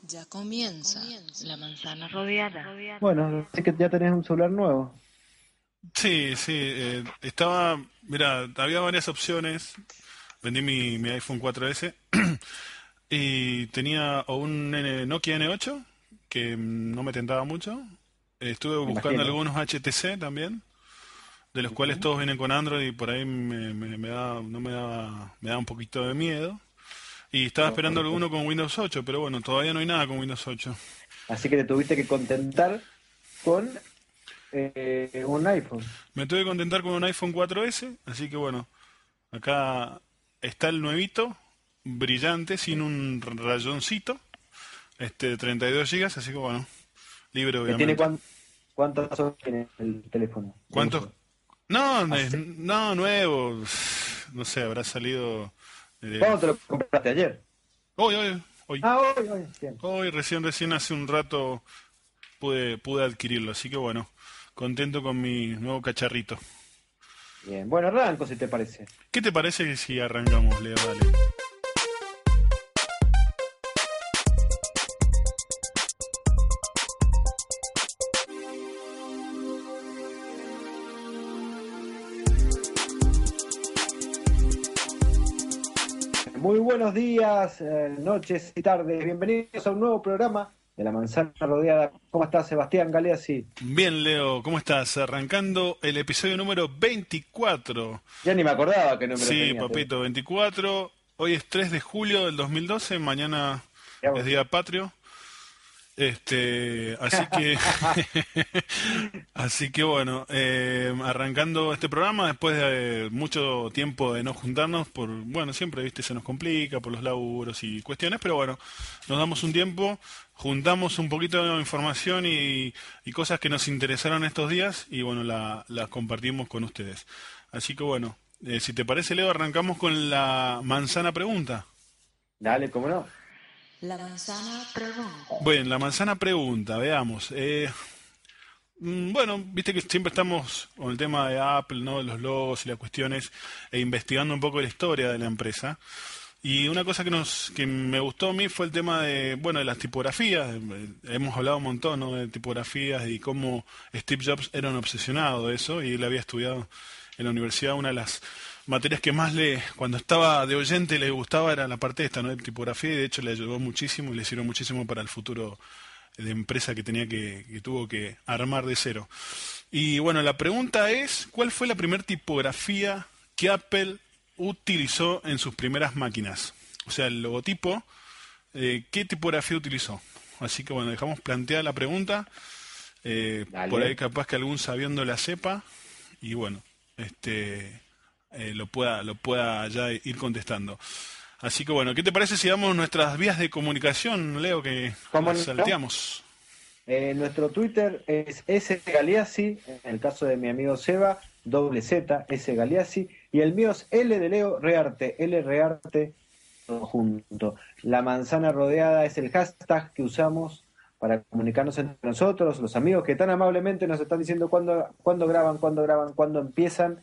Ya comienza la manzana rodeada. Bueno, así que ya tenés un celular nuevo. Sí, sí, mira, había varias opciones. Vendí mi iPhone 4S y tenía o un Nokia N8 que no me tentaba mucho. Estuve Me buscando imagino. algunos HTC también, de los cuales Ujú. todos vienen con Android y por ahí no me da un poquito de miedo. Y estaba esperando Correcto. alguno con Windows 8, pero bueno, todavía no hay nada con Windows 8. Así que te tuviste que contentar con un iPhone. Me tuve que contentar con un iPhone 4S, así que bueno, acá está el nuevito, brillante, sin un rayoncito, de 32 gigas, así que bueno, libre Que tiene obviamente. ¿cuántas horas tiene el teléfono de ¿Cuántos? uso? No, Hace- no, nuevo, no sé, habrá salido ¿Cuándo te lo compraste ayer? hoy, hoy, hoy, Ah, hoy, bien. hoy, recién hace un rato pude adquirirlo, así que bueno, contento con mi nuevo cacharrito. Bien. Bueno, arranco si te parece. ¿Qué te parece si arrancamos, Leo? Dale. Muy buenos días, noches y tardes. Bienvenidos a un nuevo programa de La Manzana Rodeada. ¿Cómo estás, Sebastián Galeazzi? Bien, Leo, ¿cómo estás? Arrancando el episodio número 24. Ya ni me acordaba qué número Sí, tenía. papito, 24. Hoy es 3 de julio del 2012, mañana Ya es vos. Día Patrio. Así que, así que bueno, arrancando este programa después de mucho tiempo de no juntarnos, bueno, siempre, viste, se nos complica por los laburos y cuestiones, pero bueno, nos damos un tiempo, juntamos un poquito de información y cosas que nos interesaron estos días y bueno, las compartimos con ustedes. Así que bueno, si te parece, Leo, arrancamos con la manzana pregunta. Dale, cómo no. La manzana pregunta. Bueno, la manzana pregunta, veamos. Bueno, viste que siempre estamos con el tema de Apple, ¿no? Los logos y las cuestiones, e investigando un poco la historia de la empresa. Y una cosa que me gustó a mí fue el tema de, bueno, de las tipografías. Hemos hablado un montón, ¿no? De tipografías y cómo Steve Jobs era un obsesionado de eso y él había estudiado en la universidad. Una de las materias que más cuando estaba de oyente le gustaba era la parte esta, ¿no? De tipografía, y de hecho le ayudó muchísimo y le sirvió muchísimo para el futuro de empresa que tuvo que armar de cero. Y bueno, la pregunta es, ¿cuál fue la primera tipografía que Apple utilizó en sus primeras máquinas? O sea, el logotipo, ¿qué tipografía utilizó? Así que bueno, dejamos planteada la pregunta. Por ahí Dale. capaz que algún sabiendo la sepa y bueno, lo pueda ya ir contestando. Así que bueno, ¿qué te parece si damos nuestras vías de comunicación, Leo, que ¿Cómo las no? salteamos? Nuestro Twitter es S Galeazzi, en el caso de mi amigo Seba, doble Z, S Galeazzi, y el mío es L de Leo Rearte, L Rearte, todo junto. La manzana rodeada es el hashtag que usamos para comunicarnos entre nosotros, los amigos que tan amablemente nos están diciendo cuándo graban, cuándo empiezan.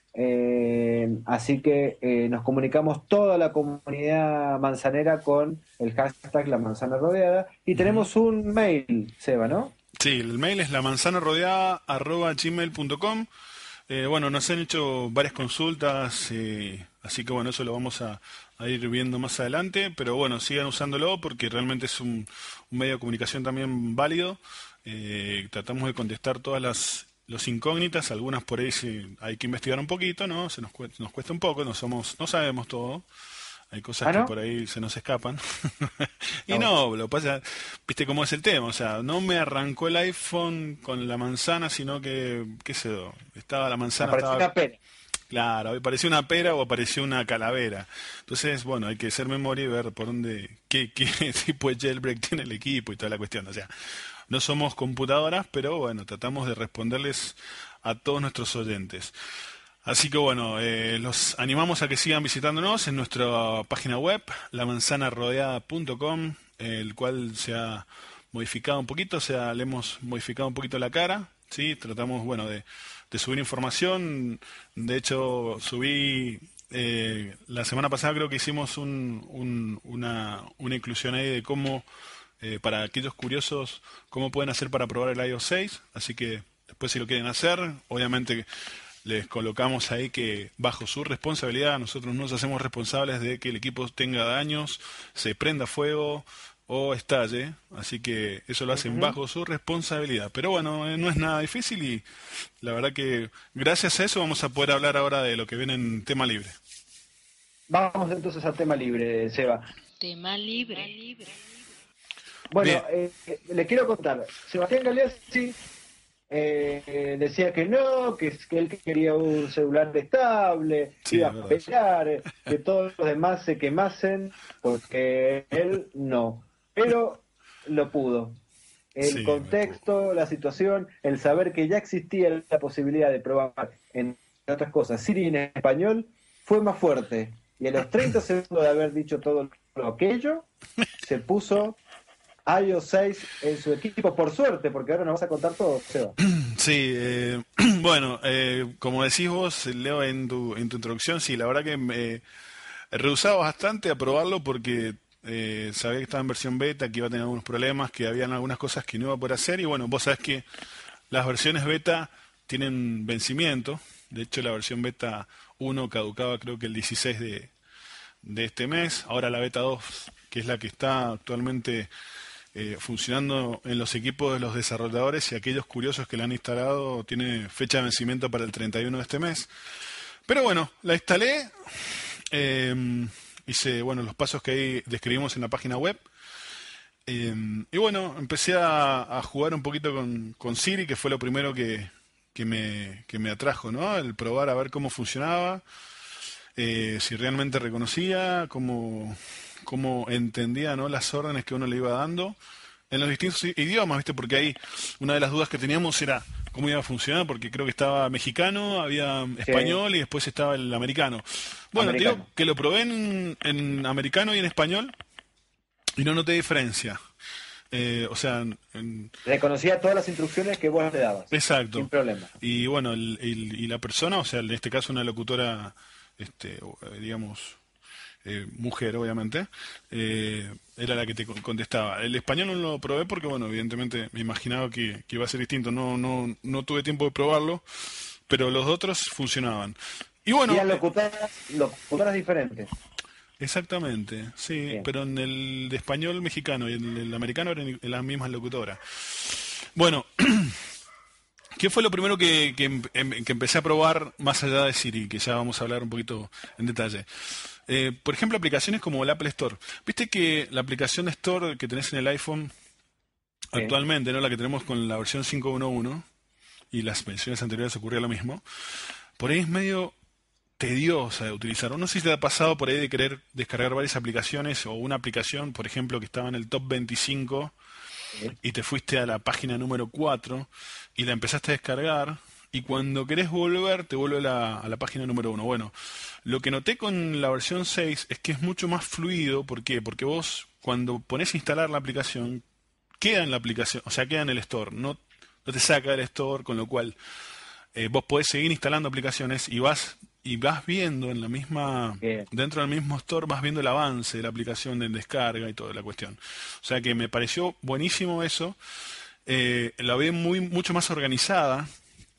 Así que nos comunicamos toda la comunidad manzanera con el hashtag La Manzana Rodeada y Ujú. tenemos un mail, Seba, ¿no? Sí, el mail es lamanzanarodeada@gmail.com. Bueno, nos han hecho varias consultas, así que bueno, eso lo vamos a ir viendo más adelante, pero bueno, sigan usándolo porque realmente es un medio de comunicación también válido. Tratamos de contestar todas las incógnitas, algunas por ahí sí hay que investigar un poquito, ¿no? Nos cuesta un poco, no sabemos todo. Hay cosas Ah, que ¿no? por ahí se nos escapan. Ah, Y bueno. no, lo que pasa, viste cómo es el tema, o sea, no me arrancó el iPhone con la manzana, sino que, qué sé yo, estaba la manzana, Apareció estaba, una pena. claro, apareció una pera o apareció una calavera. Entonces, bueno, hay que hacer memoria y ver por dónde, qué tipo de jailbreak tiene el equipo y toda la cuestión. O sea, no somos computadoras, pero bueno, tratamos de responderles a todos nuestros oyentes. Así que bueno, los animamos a que sigan visitándonos en nuestra página web, lamanzanarodeada.com, el cual se ha modificado un poquito, o sea, le hemos modificado un poquito la cara, ¿sí? Tratamos, bueno, de subir información. De hecho, subí, la semana pasada creo que hicimos una inclusión ahí de cómo para aquellos curiosos cómo pueden hacer para probar el iOS 6, así que después si lo quieren hacer, obviamente les colocamos ahí que bajo su responsabilidad, nosotros no nos hacemos responsables de que el equipo tenga daños, se prenda fuego o estalle, así que eso lo hacen Ujú. bajo su responsabilidad. Pero bueno, no es nada difícil y la verdad que gracias a eso vamos a poder hablar ahora de lo que viene en tema libre. Vamos entonces al tema libre, Seba. Tema libre. Bueno, Bien, le quiero contar. Sebastián Galeazzi decía que no, que él quería un celular estable, sí, iba es a verdad. pelear, que todos los demás se quemasen, porque él no. Pero lo pudo. El Sí, me puedo. contexto, la situación, el saber que ya existía la posibilidad de probar, entre otras cosas, Siri en español, fue más fuerte. Y a los 30 segundos de haber dicho todo aquello, se puso iOS 6 en su equipo, por suerte, porque ahora nos vas a contar todo, Seba. Sí, bueno, como decís vos, Leo, en tu introducción, sí, la verdad que me rehusaba bastante a probarlo porque sabía que estaba en versión beta, que iba a tener algunos problemas, que habían algunas cosas que no iba a poder hacer, y bueno, vos sabés que las versiones beta tienen vencimiento. De hecho, la versión beta 1 caducaba creo que el 16 de este mes. Ahora la beta 2, que es la que está actualmente funcionando en los equipos de los desarrolladores y aquellos curiosos que la han instalado, tiene fecha de vencimiento para el 31 de este mes. Pero bueno, la instalé, hice bueno los pasos que ahí describimos en la página web. Y bueno, empecé a jugar un poquito con Siri, que fue lo primero que me atrajo, ¿no? El probar a ver cómo funcionaba, si realmente reconocía, cómo entendía, ¿no? Las órdenes que uno le iba dando en los distintos idiomas, ¿viste? Porque ahí una de las dudas que teníamos era cómo iba a funcionar, porque creo que estaba mexicano, había Sí, español y después estaba el americano. Bueno, te digo americano. que lo probé en americano y en español y no noté diferencia. O sea, Reconocía todas las instrucciones que vos le dabas, sin exacto. problema. Y bueno, y la persona, o sea, en este caso una locutora, digamos, mujer, obviamente, era la que te contestaba. El español no lo probé porque, bueno, evidentemente me imaginaba que iba a ser distinto. No tuve tiempo de probarlo, pero los otros funcionaban. Y Y bueno, eran locutoras diferentes. exactamente, sí, Bien. pero en el de español mexicano y en el americano eran las mismas locutoras. Bueno, ¿qué fue lo primero que empecé a probar más allá de Siri? Que ya vamos a hablar un poquito en detalle. Por ejemplo, aplicaciones como el Apple Store. Viste que la aplicación Store que tenés en el iPhone Sí. actualmente, ¿no? La que tenemos con la versión 5.1 y las versiones anteriores ocurría lo mismo. Por ahí es medio tediosa de utilizar. No sé si te ha pasado por ahí de querer descargar varias aplicaciones o una aplicación, por ejemplo, que estaba en el top 25 Sí. y te fuiste a la página número 4 y la empezaste a descargar y cuando querés volver te vuelve a la página número 1. Bueno, lo que noté con la versión 6 es que es mucho más fluido. ¿Por qué? Porque vos cuando pones a instalar la aplicación, queda en la aplicación, o sea, queda en el store, no te saca del store, con lo cual vos podés seguir instalando aplicaciones y vas viendo en la misma, Bien. dentro del mismo store, vas viendo el avance de la aplicación de descarga y toda la cuestión. O sea que me pareció buenísimo eso. La vi mucho más organizada.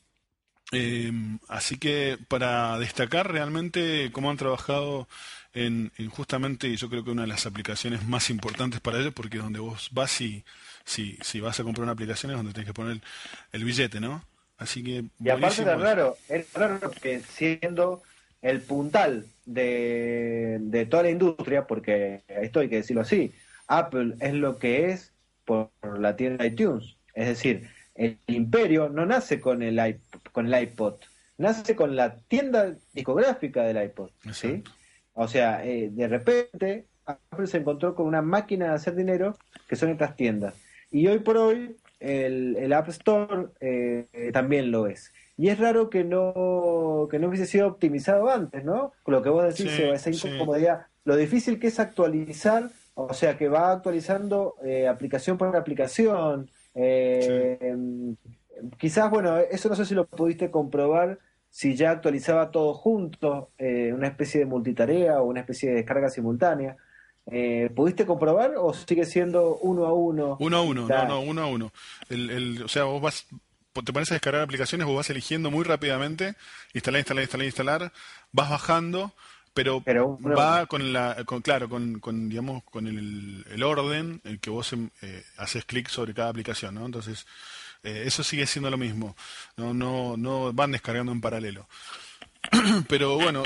Así que para destacar realmente cómo han trabajado en justamente, y yo creo que una de las aplicaciones más importantes para ellos, porque es donde vos vas y si vas a comprar una aplicación es donde tenés que poner el billete, ¿no? Así que Y aparte buenísimo eso. es raro que siendo el puntal de toda la industria, porque esto hay que decirlo así, Apple es lo que es por la tienda iTunes. Es decir, el imperio no nace con el iPod, nace con la tienda discográfica del iPod, ¿sí? Exacto. O sea, de repente Apple se encontró con una máquina de hacer dinero que son estas tiendas. Y hoy por hoy el App Store también lo es. Y es raro que no hubiese sido optimizado antes, ¿no? Con lo que vos decís, Seba, Sí, esa sí, incomodidad, lo difícil que es actualizar, o sea, que va actualizando aplicación por aplicación. sí. Quizás, bueno, eso no sé si lo pudiste comprobar, si ya actualizaba todo junto, una especie de multitarea o una especie de descarga simultánea. ¿Pudiste comprobar o sigue siendo uno a uno? Uno a uno, no, no, uno a uno. O sea, te pones a descargar aplicaciones, vos vas eligiendo muy rápidamente, instalar, instalar, instalar, instalar, vas bajando, pero Pero uno a va uno. claro, digamos, con el orden en que vos haces clic sobre cada aplicación, ¿no? Entonces, eso sigue siendo lo mismo. No, no, no van descargando en paralelo. Pero bueno,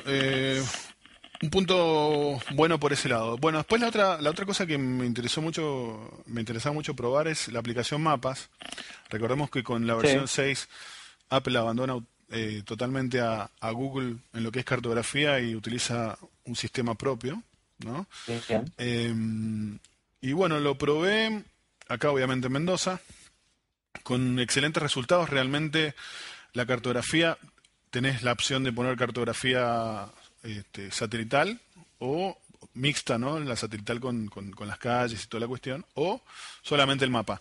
un punto bueno por ese lado. Bueno, después la otra cosa que me interesaba mucho probar es la aplicación Mapas. Recordemos que con la versión Sí, 6 Apple abandona totalmente a Google en lo que es cartografía y utiliza un sistema propio, ¿no? bien. Eh, y bueno, lo probé acá obviamente en Mendoza con excelentes resultados. Realmente la cartografía, tenés la opción de poner cartografía satelital o mixta, ¿no? La satelital con las calles y toda la cuestión, o solamente el mapa.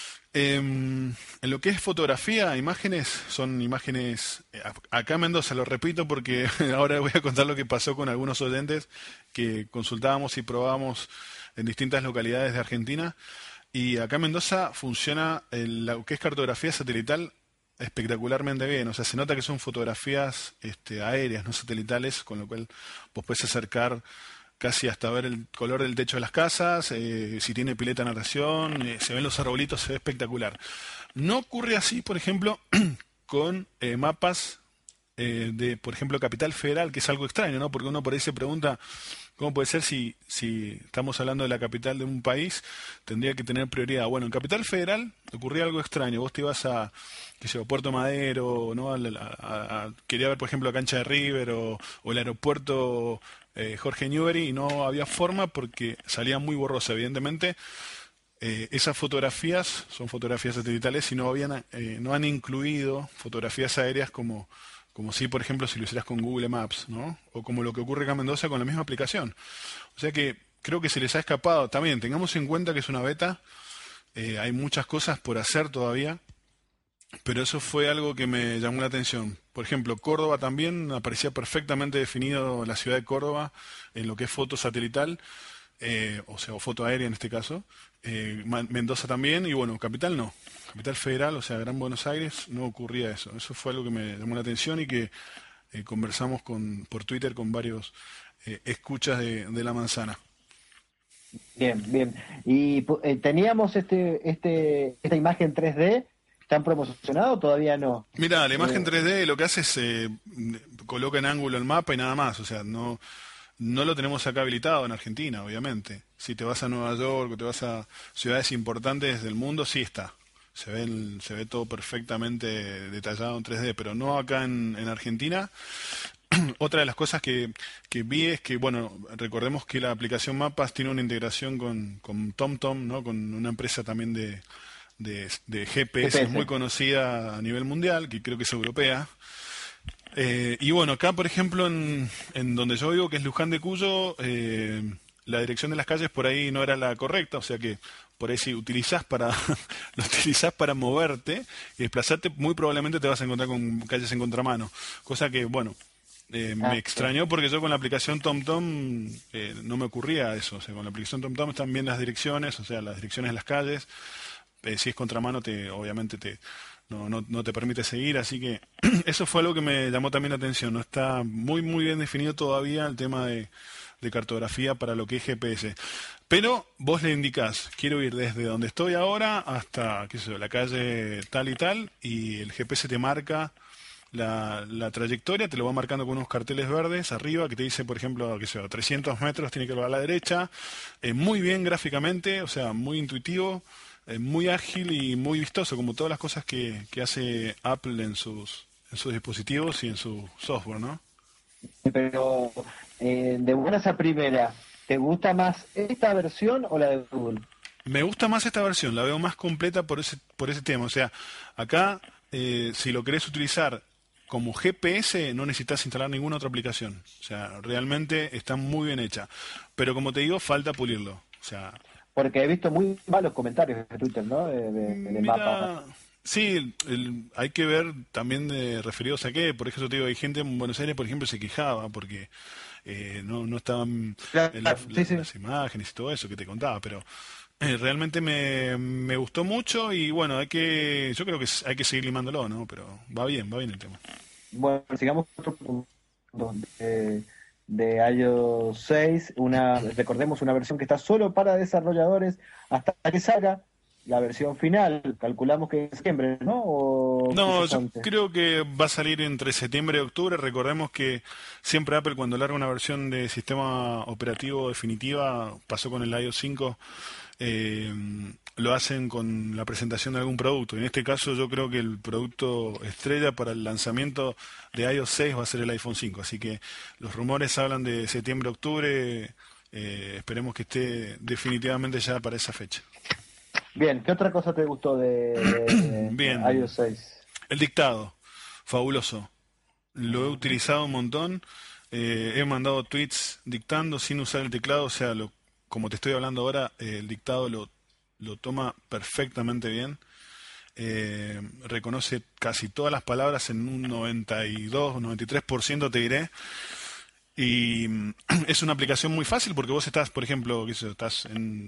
En lo que es fotografía, imágenes, son imágenes, acá en Mendoza, lo repito porque ahora voy a contar lo que pasó con algunos oyentes que consultábamos y probábamos en distintas localidades de Argentina. Y acá en Mendoza funciona lo que es cartografía satelital espectacularmente bien. O sea, se nota que son fotografías aéreas, no satelitales, con lo cual vos podés acercar casi hasta ver el color del techo de las casas, si tiene pileta de natación, se ven los arbolitos, se ve espectacular. No ocurre así, por ejemplo, con mapas de, por ejemplo, Capital Federal, que es algo extraño, ¿no? Porque uno por ahí se pregunta, ¿cómo puede ser si estamos hablando de la capital de un país, tendría que tener prioridad? Bueno, en Capital Federal ocurría algo extraño. Vos te ibas a, qué sé yo, Puerto Madero, ¿no? Quería ver, por ejemplo, la cancha de River o el aeropuerto Jorge Newbery y no había forma porque salía muy borrosa, evidentemente. Esas fotografías son fotografías satelitales y no han incluido fotografías aéreas como si, por ejemplo, si lo hicieras con Google Maps, ¿no? O como lo que ocurre acá en Mendoza con la misma aplicación. O sea que creo que se les ha escapado. También tengamos en cuenta que es una beta, hay muchas cosas por hacer todavía, pero eso fue algo que me llamó la atención. Por ejemplo, Córdoba también aparecía perfectamente definido la ciudad de Córdoba en lo que es foto satelital, o sea, o foto aérea en este caso. Mendoza también, y bueno, Capital no. Capital Federal, o sea, Gran Buenos Aires, no ocurría eso. Eso fue algo que me llamó la atención y que conversamos por Twitter con varios escuchas de La Manzana. Bien, bien. Y teníamos esta imagen 3D, ¿están promocionado o todavía no? Mira, la imagen Eh, 3D lo que hace es coloca en ángulo el mapa y nada más. O sea, no, no lo tenemos acá habilitado en Argentina, obviamente. Si te vas a Nueva York o te vas a ciudades importantes del mundo, sí está. Se ve todo perfectamente detallado en 3D, pero no acá en Argentina. Otra de las cosas que vi es que, bueno, recordemos que la aplicación Mapas tiene una integración con TomTom, ¿no? Con una empresa también de GPS muy GPS. conocida a nivel mundial, que creo que es europea. Y bueno, acá, por ejemplo, en donde yo vivo, que es Luján de Cuyo, la dirección de las calles por ahí no era la correcta, o sea que por ahí si utilizás para, lo utilizás para moverte y desplazarte, muy probablemente te vas a encontrar con calles en contramano. Cosa que, bueno, me Ah, bien. extrañó porque yo con la aplicación TomTom no me ocurría eso. O sea, con la aplicación TomTom están bien las direcciones, o sea, las direcciones de las calles. Si es contramano, obviamente no te permite seguir, así que eso fue algo que me llamó también la atención. No está muy, muy bien definido todavía el tema de cartografía para lo que es GPS. Pero vos le indicás, quiero ir desde donde estoy ahora hasta, qué sé yo, la calle tal y el GPS te marca la trayectoria, te lo va marcando con unos carteles verdes arriba que te dice, por ejemplo, qué sé yo, 300 metros tiene que ir a la derecha. Muy bien gráficamente, o sea, muy intuitivo, muy ágil y muy vistoso, como todas las cosas que hace Apple en sus dispositivos y en su software, ¿no? Pero de buenas a primeras, ¿te gusta más esta versión o la de Google? Me gusta más esta versión, la veo más completa por ese tema. O sea, acá, si lo querés utilizar como GPS, no necesitas instalar ninguna otra aplicación. O sea, realmente está muy bien hecha. Pero como te digo, falta pulirlo. O sea, Porque he visto muy malos comentarios de Twitter, ¿no? De mapa. mira, sí, hay que ver también referidos a qué. Por ejemplo, te digo, hay gente en Buenos Aires, por ejemplo, se quejaba porque no estaban Claro, sí, sí. las imágenes y todo eso que te contaba, pero realmente me gustó mucho y bueno, yo creo que hay que seguir limándolo, ¿no? Pero va bien el tema. Bueno, sigamos con otro punto de iOS 6, recordemos una versión que está solo para desarrolladores hasta que salga la versión final. Calculamos que en septiembre, ¿no? O No, quizás yo antes. creo que va a salir entre septiembre y octubre. Recordemos que siempre Apple cuando larga una versión de sistema operativo definitiva, pasó con el iOS 5, eh, lo hacen con la presentación de algún producto. En este caso yo creo que el producto estrella para el lanzamiento de iOS 6 va a ser el iPhone 5. Así que los rumores hablan de septiembre-octubre. Esperemos que esté definitivamente ya para esa fecha. Bien, ¿qué otra cosa te gustó de Bien, iOS 6? el dictado, fabuloso. Lo he Ujú. utilizado un montón. He mandado tweets dictando sin usar el teclado. O sea, como te estoy hablando ahora, el dictado lo toma perfectamente bien. Reconoce casi todas las palabras en un 92 o 93% te diré. Y es una aplicación muy fácil porque vos estás, por ejemplo, qué sé yo, estás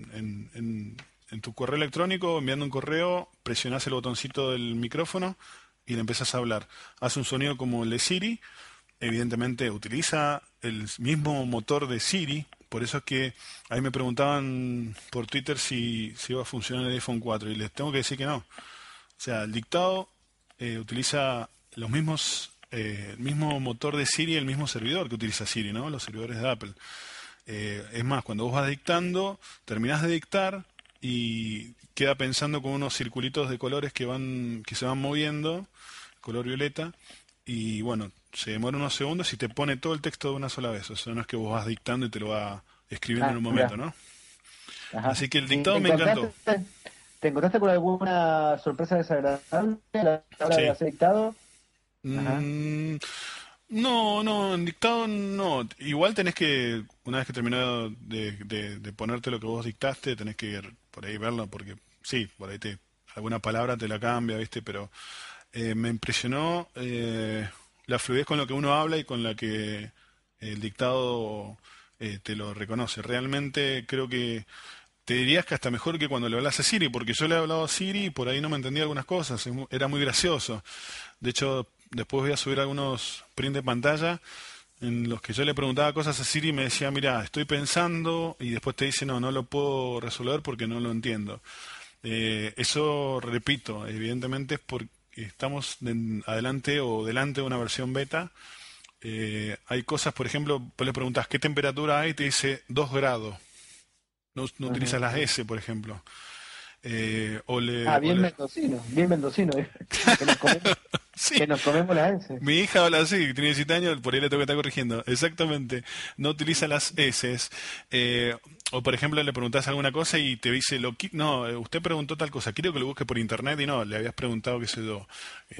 en tu correo electrónico enviando un correo, presionás el botoncito del micrófono y le empezás a hablar. Hace un sonido como el de Siri, evidentemente utiliza el mismo motor de Siri, por eso es que ahí me preguntaban por Twitter si iba a funcionar el iPhone 4 y les tengo que decir que no. O sea, el dictado utiliza el mismo motor de Siri, el mismo servidor que utiliza Siri, ¿no? Los servidores de Apple. Es más, cuando vos vas dictando, terminás de dictar y queda pensando con unos circulitos de colores que se van moviendo, color violeta, y bueno, se demora unos segundos y te pone todo el texto de una sola vez. O sea, no es que vos vas dictando y te lo va escribiendo en Ah, un momento, mira. ¿no? Ajá. Así que el ¿Y dictado me encantó. te encontraste con alguna sorpresa desagradable a la hora de Sí. hacer dictado? Ajá. Mm, no, en dictado no. Igual tenés que, una vez que terminó de ponerte lo que vos dictaste, tenés que por ahí verlo, porque sí, por ahí alguna palabra te la cambia, ¿viste? Pero me impresionó la fluidez con lo que uno habla y con la que el dictado te lo reconoce. Realmente creo que te dirías que hasta mejor que cuando le hablas a Siri, porque yo le he hablado a Siri y por ahí no me entendía algunas cosas, era muy gracioso. De hecho, después voy a subir algunos print de pantalla en los que yo le preguntaba cosas a Siri y me decía, mira, estoy pensando, y después te dice, no lo puedo resolver porque no lo entiendo. Eso, repito, evidentemente es porque estamos adelante o delante de una versión beta. Hay cosas, por ejemplo, vos le preguntas qué temperatura hay y te dice 2 grados. No utilizas Ujú. las S, por ejemplo. Ah, O le- bien mendocino, que nos comemos, Sí, que nos comemos las S. mi hija habla así, tiene 17 años, por ahí le tengo que estar corrigiendo. Exactamente, no utiliza las S. O por ejemplo le preguntás alguna cosa y te dice, no, usted preguntó tal cosa, quiero que lo busque por internet y no, le habías preguntado, qué sé yo,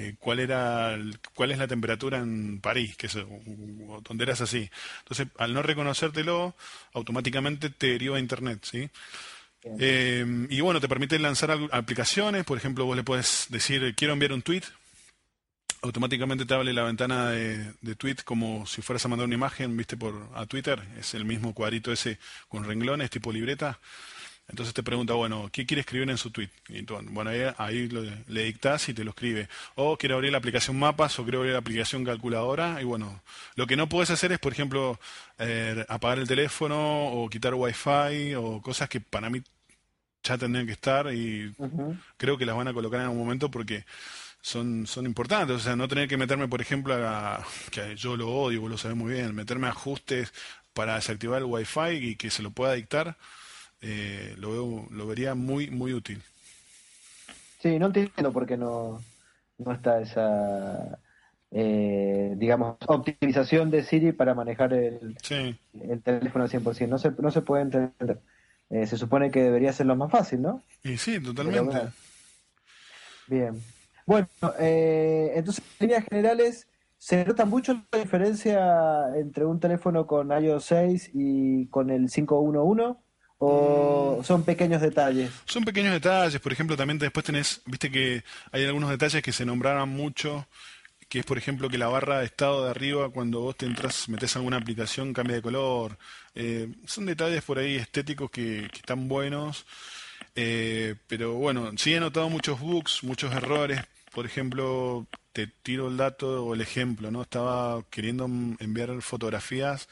cuál es la temperatura en París, qué sé yo, o tonteras así. Entonces, al no reconocértelo, automáticamente te deriva a internet, ¿sí? Bien. Y bueno, te permite lanzar aplicaciones, por ejemplo, vos le puedes decir, quiero enviar un tweet, automáticamente te abre la ventana de tweet como si fueras a mandar una imagen, viste, a Twitter, es el mismo cuadrito ese con renglones tipo libreta. Entonces te pregunta, bueno, ¿qué quiere escribir en su tweet? Y bueno, ahí le dictás y te lo escribe. O quiero abrir la aplicación Mapas o quiero abrir la aplicación Calculadora. Y bueno, lo que no puedes hacer es, por ejemplo, apagar el teléfono o quitar Wi-Fi o cosas que para mí ya tendrían que estar y Ujú. creo que las van a colocar en algún momento porque son importantes. O sea, no tener que meterme, por ejemplo, que yo lo odio, vos lo sabés muy bien, meterme a ajustes para desactivar el Wi-Fi y que se lo pueda dictar, lo vería muy, muy útil. Sí, no entiendo por qué no está esa, digamos, optimización de Siri para manejar Sí, el teléfono al 100%. No se puede entender. Se supone que debería ser lo más fácil, ¿no? y sí, Pero totalmente. bueno, bien. Bueno, entonces, en líneas generales, ¿se nota mucho la diferencia entre un teléfono con iOS 6 y con el 5.1.1? Mm, ¿O son pequeños detalles? son pequeños detalles, por ejemplo, también después viste que hay algunos detalles que se nombraron mucho que es por ejemplo que la barra de estado de arriba cuando vos te entras, metés alguna aplicación, cambia de color. Son detalles por ahí estéticos que están buenos. Pero bueno, sí he notado muchos bugs, muchos errores. Por ejemplo, te tiro el dato o el ejemplo, ¿no? Estaba queriendo enviar fotografías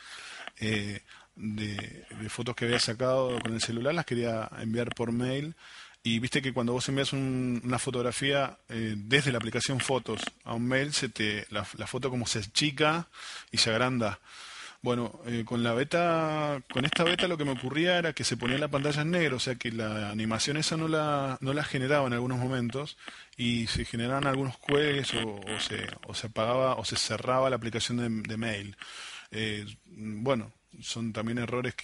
de fotos que había sacado con el celular, las quería enviar por mail. Y viste que cuando vos envías una fotografía desde la aplicación Fotos a un mail, la foto como se achica y se agranda. Bueno, con esta beta lo que me ocurría era que se ponía la pantalla en negro, o sea que la animación esa no la generaba en algunos momentos y se generaban algunos cuelgues o se apagaba o se cerraba la aplicación de mail. Bueno, son también errores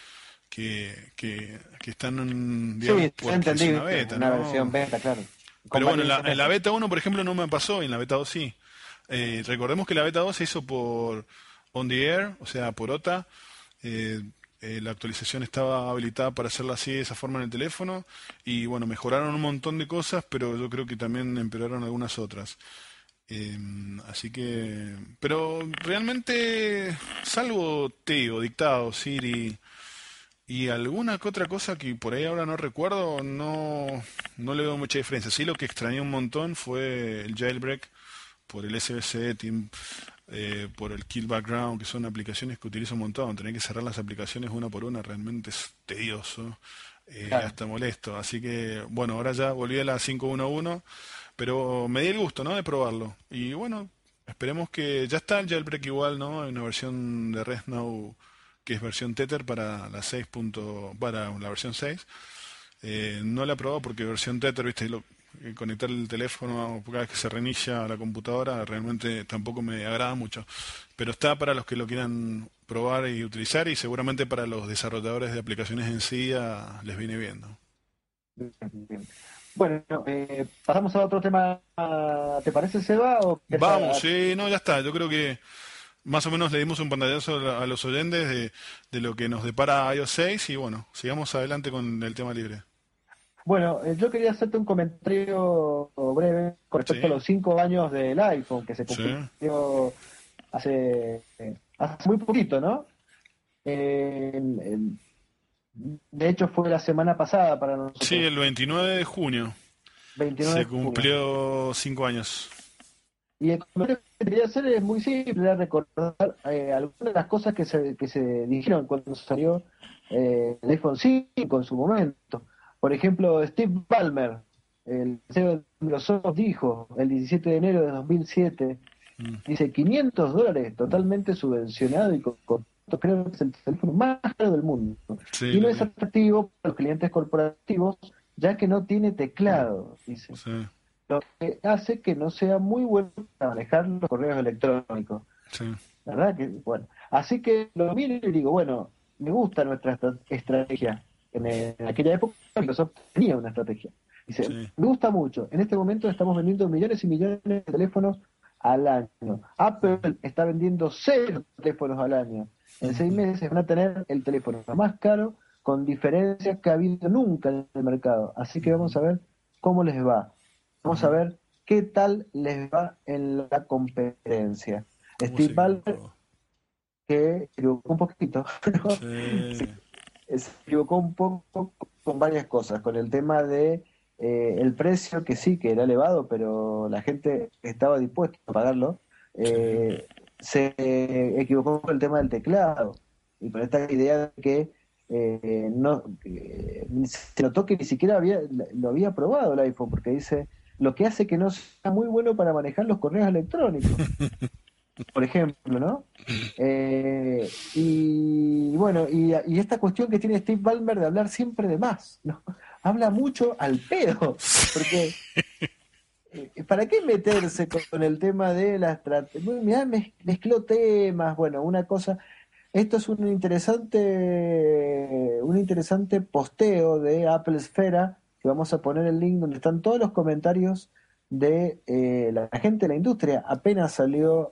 que están, Sí, digamos, es porque es una entendible, beta, una versión ¿no? beta, claro. Pero bueno, Convaliente en la eso. beta uno por ejemplo, no me pasó y en la beta 2 sí. Recordemos que la beta 2 se hizo por On the Air, o sea, por OTA. Eh, la actualización estaba habilitada para hacerla así, de esa forma en el teléfono. Y bueno, mejoraron un montón de cosas, pero yo creo que también empeoraron algunas otras. Eh, Así que... Pero realmente, salvo Teo, Dictado, Siri y alguna que otra cosa que por ahí ahora no recuerdo, no le veo mucha diferencia. Sí, lo que extrañé un montón fue el jailbreak por el SBC Team, por el Kill Background, que son aplicaciones que utilizo un montón. Tener que cerrar las aplicaciones una por una realmente es tedioso, Claro. hasta molesto. Así que, bueno, ahora ya volví a la 5.1.1, pero me di el gusto, ¿no?, de probarlo. Y bueno, esperemos que ya está el jailbreak igual, ¿no? En una versión de ResNow que es versión Tether para la 6. Para la versión 6. No la he probado porque versión Tether, viste, conectar el teléfono cada vez que se reinicia la computadora realmente tampoco me agrada mucho. Pero está para los que lo quieran probar y utilizar y seguramente para los desarrolladores de aplicaciones en sí les viene bien, ¿no? Bien. Bueno, pasamos a otro tema. ¿Te parece, Seba? ¿O quieres Vamos, sí, no, ya está. Yo creo que más o menos le dimos un pantallazo a los oyentes de lo que nos depara iOS 6 y bueno, sigamos adelante con el tema libre. Bueno, yo quería hacerte un comentario breve con respecto a Sí, los 5 años del iPhone que se sí. cumplió hace muy poquito, ¿no? De hecho, fue la semana pasada para Sí, nosotros, el 29 de junio 29 se de junio. cumplió 5 años. Y el comentario que quería hacer es muy simple, era recordar algunas de las cosas que se dijeron cuando salió el iPhone 5 en su momento. Por ejemplo, Steve Ballmer, el CEO de Microsoft, dijo el 17 de enero de 2007, Mm, dice $500 totalmente subvencionado y creo que es el teléfono más caro del mundo. sí, Y no lo es vi. atractivo para los clientes corporativos ya que no tiene teclado, dice, Sí, lo que hace que no sea muy bueno para manejar los correos electrónicos, sí, ¿verdad? Que, bueno, así que lo miro y digo, bueno, me gusta nuestra estrategia. En aquella época Microsoft tenía una estrategia. Dice, sí, me gusta mucho. En este momento estamos vendiendo millones y millones de teléfonos al año. Apple está vendiendo 0 teléfonos al año. En 6 meses van a tener el teléfono más caro con diferencias que ha habido nunca en el mercado. Así que vamos a ver cómo les va. Vamos a ver qué tal les va en la competencia. ¿Cómo Steve se Ballmer, equivocó? que se equivocó un poquito, ¿no? Sí, Se equivocó un poco con varias cosas, con el tema de el precio, que sí, que era elevado, pero la gente estaba dispuesta a pagarlo. sí, Se equivocó con el tema del teclado y con esta idea de que no se notó que ni siquiera lo había probado el iPhone, porque dice lo que hace que no sea muy bueno para manejar los correos electrónicos, por ejemplo, ¿no? Y bueno, y esta cuestión que tiene Steve Ballmer de hablar siempre de más, ¿no? Habla mucho al pedo, porque ¿para qué meterse con el tema de la estrategia? Mirá, mezcló temas, bueno, una cosa. Esto es un interesante posteo de Apple Esfera, que vamos a poner el link donde están todos los comentarios de la gente de la industria. Apenas salió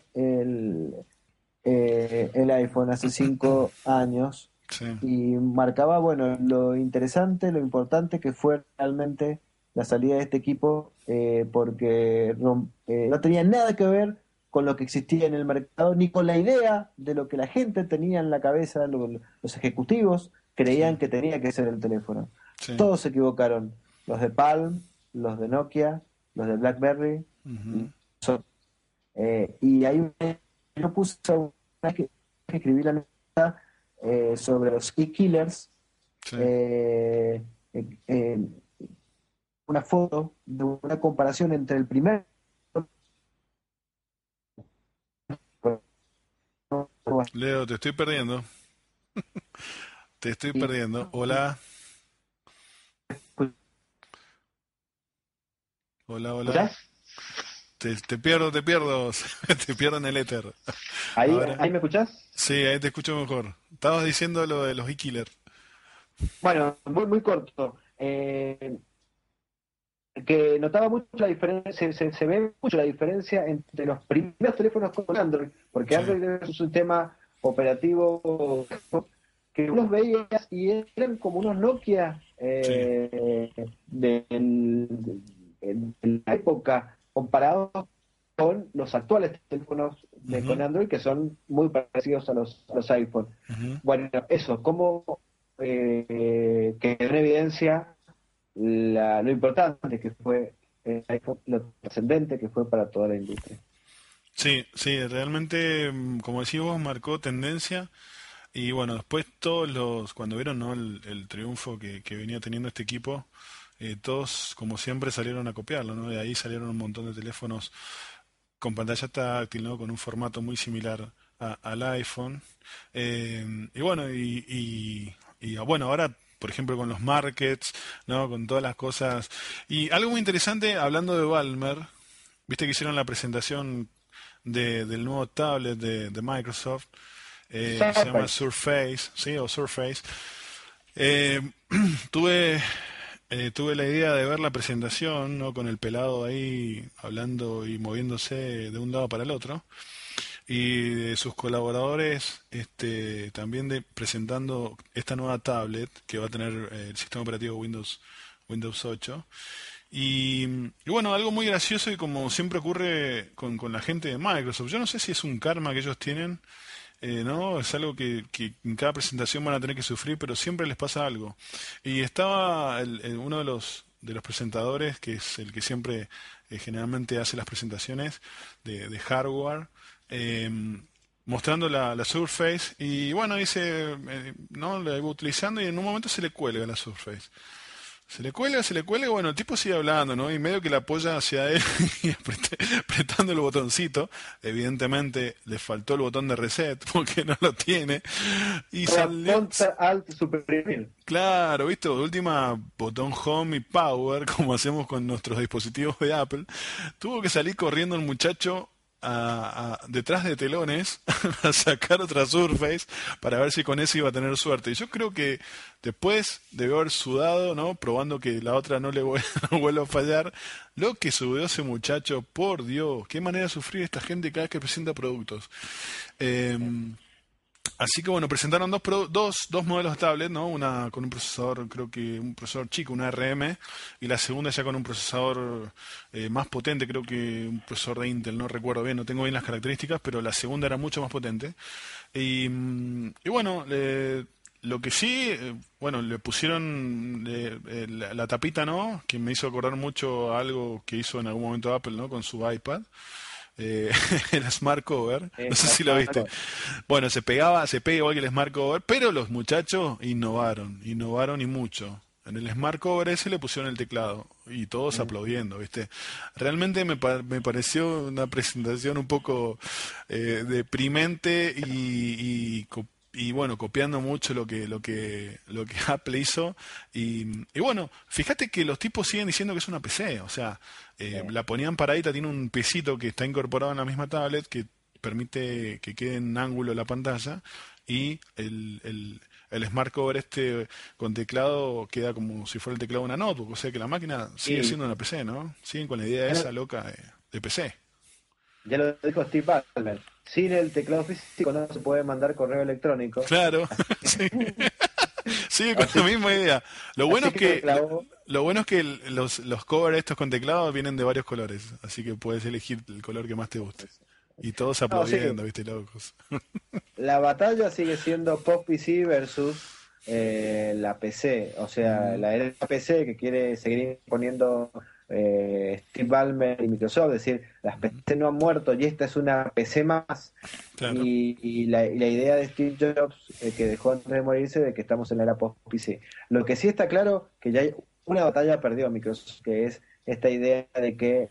el iPhone hace 5 años sí, y marcaba, bueno, lo interesante, lo importante que fue realmente la salida de este equipo, porque no tenía nada que ver con lo que existía en el mercado, ni con la idea de lo que la gente tenía en la cabeza, los ejecutivos creían Sí, que tenía que ser el teléfono. sí. Todos se equivocaron, los de Palm, los de Nokia, los de BlackBerry, Ujú, y hay yo puse una vez que escribí la nota sobre los e-killers, sí. eh, eh, una foto de una comparación entre el primer. Leo, te estoy perdiendo. Te estoy perdiendo. Hola, hola, hola. ¿Escuchás? Te pierdo, te pierdo. Te pierdo en el éter. Ahí Ahora, me escuchás. sí, ahí te escucho mejor. Estabas diciendo lo de los e-killer. Bueno, muy corto. Que notaba mucho la diferencia, se ve mucho la diferencia entre los primeros teléfonos con Android, porque Sí. Android es un sistema operativo que vos los veías y eran como unos Nokia Sí. de la época, comparados con los actuales teléfonos con Ujú, Android, que son muy parecidos a los iPhone. ujú. Bueno, eso, como quedó en evidencia lo importante que fue el iPhone, lo trascendente que fue para toda la industria. Sí, sí, realmente, como decís vos, marcó tendencia. Y bueno, después todos cuando vieron, ¿no? el triunfo que venía teniendo este equipo, todos, como siempre, salieron a copiarlo, ¿no? De ahí salieron un montón de teléfonos con pantalla táctil, ¿no? Con un formato muy similar al iPhone. Y bueno, bueno, ahora, por ejemplo, con los markets, ¿no? Con todas las cosas. Y algo muy interesante, hablando de Balmer, viste que hicieron la presentación del nuevo tablet de Microsoft, que se llama Surface. Surface, ¿sí? O Surface. Eh, tuve, tuve la idea de ver la presentación, ¿no? Con el pelado ahí hablando y moviéndose de un lado para el otro. Y de sus colaboradores también presentando esta nueva tablet que va a tener el sistema operativo Windows 8. Y bueno, algo muy gracioso y como siempre ocurre con la gente de Microsoft. Yo no sé si es un karma que ellos tienen, ¿no? Es algo que en cada presentación van a tener que sufrir, pero siempre les pasa algo. Y estaba uno de los presentadores, que es el que siempre generalmente hace las presentaciones de hardware, eh, mostrando la Surface. Y bueno, dice, ¿no? La iba utilizando y en un momento se le cuelga la Surface. Se le cuelga, bueno, el tipo sigue hablando, ¿no? Y medio que la apoya hacia él y apretando el botoncito. Evidentemente le faltó el botón de reset porque no lo tiene. Y salió, Alt suprimir. claro, ¿viste? De última, botón home y power, como hacemos con nuestros dispositivos de Apple. Tuvo que salir corriendo el muchacho detrás de telones a sacar otra Surface para ver si con eso iba a tener suerte. Y yo creo que después de haber sudado, ¿no? Probando que la otra no le no vuelva a fallar, lo que subió ese muchacho, por Dios, qué manera de sufrir esta gente cada vez que presenta productos. Em, Así que bueno, presentaron dos modelos de tablet, ¿no? Una con un procesador, creo que un procesador chico, una ARM, y la segunda ya con un procesador más potente, creo que un procesador de Intel, no recuerdo bien, no tengo bien las características, pero la segunda era mucho más potente. Y bueno, lo que sí, bueno, le pusieron la tapita, ¿no? Que me hizo acordar mucho a algo que hizo en algún momento Apple, ¿no? Con su iPad. Eh, el Smart Cover, no sé si lo viste. Bueno, se pega igual que el Smart Cover, pero los muchachos innovaron y mucho. En el Smart Cover ese le pusieron el teclado y todos aplaudiendo, ¿viste? Realmente me pareció una presentación un poco deprimente y bueno, copiando mucho lo que Apple hizo. Y bueno, fíjate que los tipos siguen diciendo que es una PC, o sea, la ponían paradita, tiene un pesito que está incorporado en la misma tablet que permite que quede en ángulo la pantalla y el Smart Cover con teclado queda como si fuera el teclado de una notebook, o sea que la máquina sigue Y siendo una PC, ¿no? Siguen con la idea ya esa lo, loca de PC. ya lo dijo Steve Ballmer. Sin el teclado físico no se puede mandar correo electrónico. Claro, Así sí. Sigue con la así, misma idea. Lo bueno así es que me que clavó. lo bueno es que los covers estos con teclado vienen de varios colores, así que puedes elegir el color que más te guste. Y todos No, sí, aplaudiendo, viste, locos. la batalla sigue siendo post-PC versus la PC. O sea, Mm, la era PC que quiere seguir poniendo Steve Ballmer y Microsoft, es decir, las ujú. PC no han muerto y esta es una PC más. Claro. Y la idea de Steve Jobs, que dejó antes de morirse, de que estamos en la era post-PC. Lo que sí está claro, que ya hay una batalla perdida Microsoft, que es esta idea de que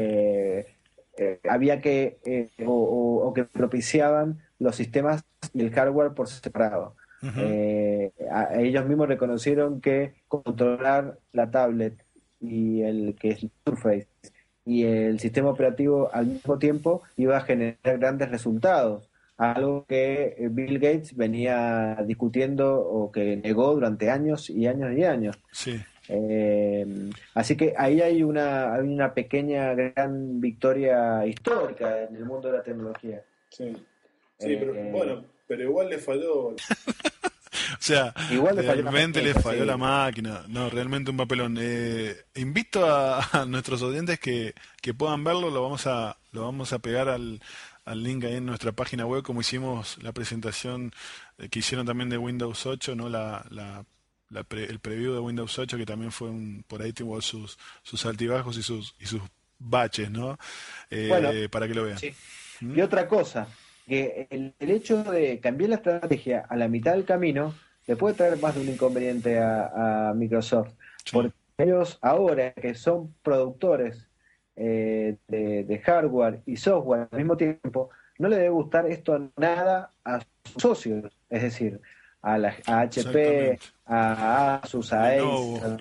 había que, o que propiciaban los sistemas y el hardware por separado. Ujú. Ellos mismos reconocieron que controlar la tablet y el que es Surface y el sistema operativo al mismo tiempo iba a generar grandes resultados, algo que Bill Gates venía discutiendo o que negó durante años y años y años. Sí. Así que ahí hay una pequeña, gran victoria histórica en el mundo de la tecnología. Sí, sí, pero Eh, bueno, pero igual le falló. O sea, Igual le falló la realmente le máquina, falló la sí. máquina. No, realmente un papelón. Invito a nuestros oyentes que puedan verlo. Lo vamos a pegar al link ahí en nuestra página web, como hicimos la presentación que hicieron también de Windows 8, ¿no? El preview de Windows 8, que también fue por ahí tuvo sus altibajos y sus baches, ¿no? Bueno, Para que lo vean. sí. ¿Mm? Y otra cosa, que el hecho de cambiar la estrategia a la mitad del camino le puede traer más de un inconveniente a Microsoft, Sí, porque ellos ahora que son productores de hardware y software al mismo tiempo, no le debe gustar esto nada a sus socios, es decir, a HP, exactamente. a Asus, a Ace, Lenovo.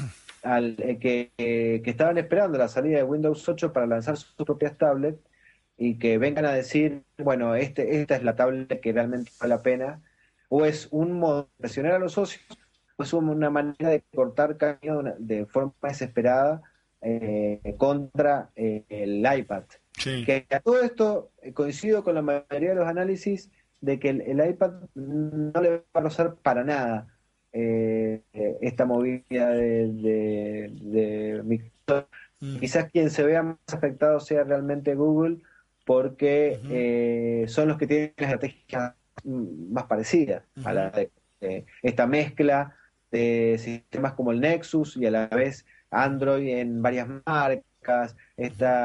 que estaban esperando la salida de Windows 8 para lanzar sus propias tablets y que vengan a decir, bueno, esta es la tablet que realmente vale la pena, o es un modo de presionar a los socios, o es una manera de cortar camino de forma desesperada contra el iPad. Sí. Que a todo esto coincido con la mayoría de los análisis de que el iPad no le va a rozar para nada esta movida de Microsoft. Mm, Quizás quien se vea más afectado sea realmente Google, porque ujú, son los que tienen las estrategias más parecidas a ujú, la de esta mezcla de sistemas como el Nexus y a la vez Android en varias marcas, ujú,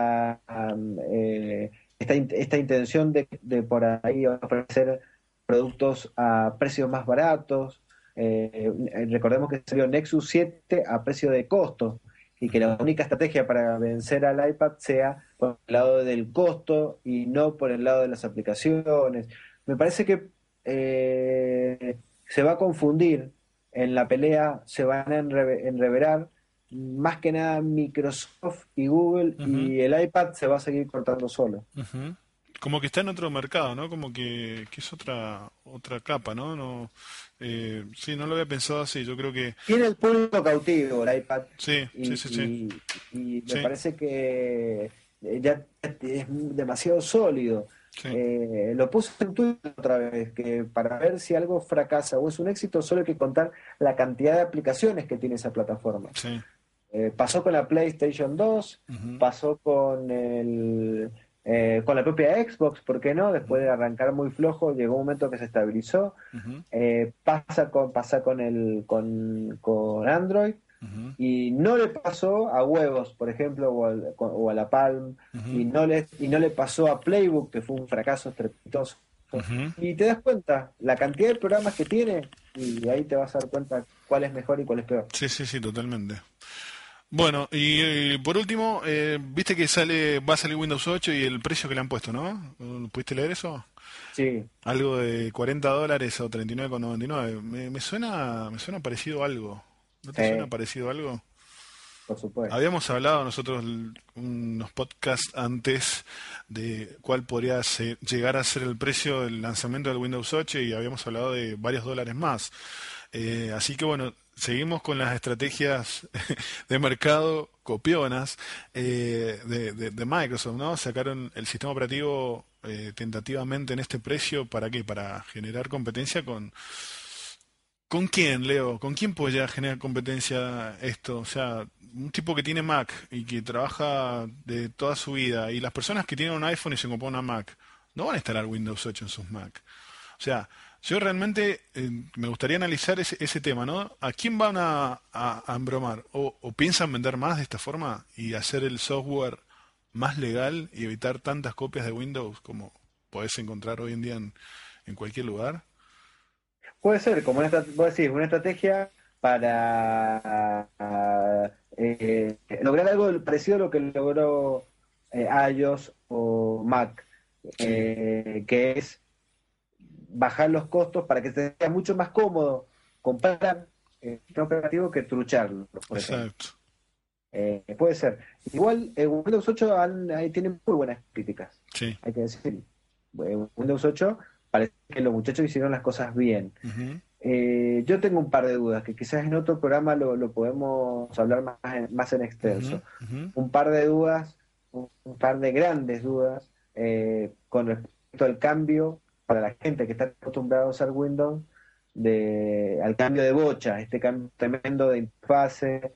esta intención de por ahí ofrecer productos a precios más baratos. Recordemos que salió Nexus 7 a precio de costo y que ujú. la única estrategia para vencer al iPad sea por el lado del costo y no por el lado de las aplicaciones. Me parece que se va a confundir en la pelea, se van a enreverar más que nada Microsoft y Google Ujú, y el iPad se va a seguir cortando solo. ujú. Como que está en otro mercado, ¿no? Como que es otra capa, ¿no? No, sí, no lo había pensado así. Yo creo que Tiene el público cautivo el iPad sí, sí, y, sí, sí, y- y me sí, parece que ya es demasiado sólido. sí, Lo puse en Twitter otra vez, que para ver si algo fracasa o es un éxito, solo hay que contar la cantidad de aplicaciones que tiene esa plataforma. sí. Pasó con la PlayStation 2, Ujú, pasó con la propia Xbox, ¿por qué no? ujú, Después de arrancar muy flojo, llegó un momento que se estabilizó. ujú, Pasa con Android ujú, y no le pasó a Huevos, por ejemplo, o a la Palm, ujú, y no le pasó a Playbook, que fue un fracaso estrepitoso. ujú. Y te das cuenta la cantidad de programas que tiene y ahí te vas a dar cuenta cuál es mejor y cuál es peor. Sí, sí, sí, totalmente. Bueno, y por último, viste que va a salir Windows 8 y el precio que le han puesto, ¿no? ¿Pudiste leer eso? Sí, Algo de $40 o 39,99. Me suena parecido a algo. ¿No te suena sí, parecido a algo? por supuesto. Habíamos hablado nosotros unos podcasts antes de cuál podría llegar a ser el precio del lanzamiento del Windows 8 y habíamos hablado de varios dólares más. Así que bueno, seguimos con las estrategias de mercado copionas de Microsoft, ¿no? Sacaron el sistema operativo tentativamente en este precio, ¿para qué? Para generar competencia ¿Con quién, Leo? ¿Con quién puede llegar a generar competencia esto? O sea, un tipo que tiene Mac y que trabaja de toda su vida, y las personas que tienen un iPhone y se compran una Mac, no van a instalar Windows 8 en sus Mac. O sea, yo realmente me gustaría analizar ese tema, ¿no? ¿A quién van a embromar? ¿O piensan vender más de esta forma y hacer el software más legal y evitar tantas copias de Windows como podés encontrar hoy en día en cualquier lugar? Puede ser, como vos decís, una estrategia para lograr algo parecido a lo que logró iOS o Mac, Sí, que es bajar los costos para que sea mucho más cómodo comprar un operativo que trucharlo, por ejemplo. exacto. Puede ser. Igual, Windows 8 ahí tiene muy buenas críticas, Sí. hay que decir. Windows 8 parece que los muchachos hicieron las cosas bien. Ujú, Yo tengo un par de dudas que quizás en otro programa lo podemos hablar más en ujú, extenso. ujú. Un par de dudas, un par de grandes dudas con respecto al cambio para la gente que está acostumbrada a usar Windows, al cambio de bocha, este cambio tremendo de interfase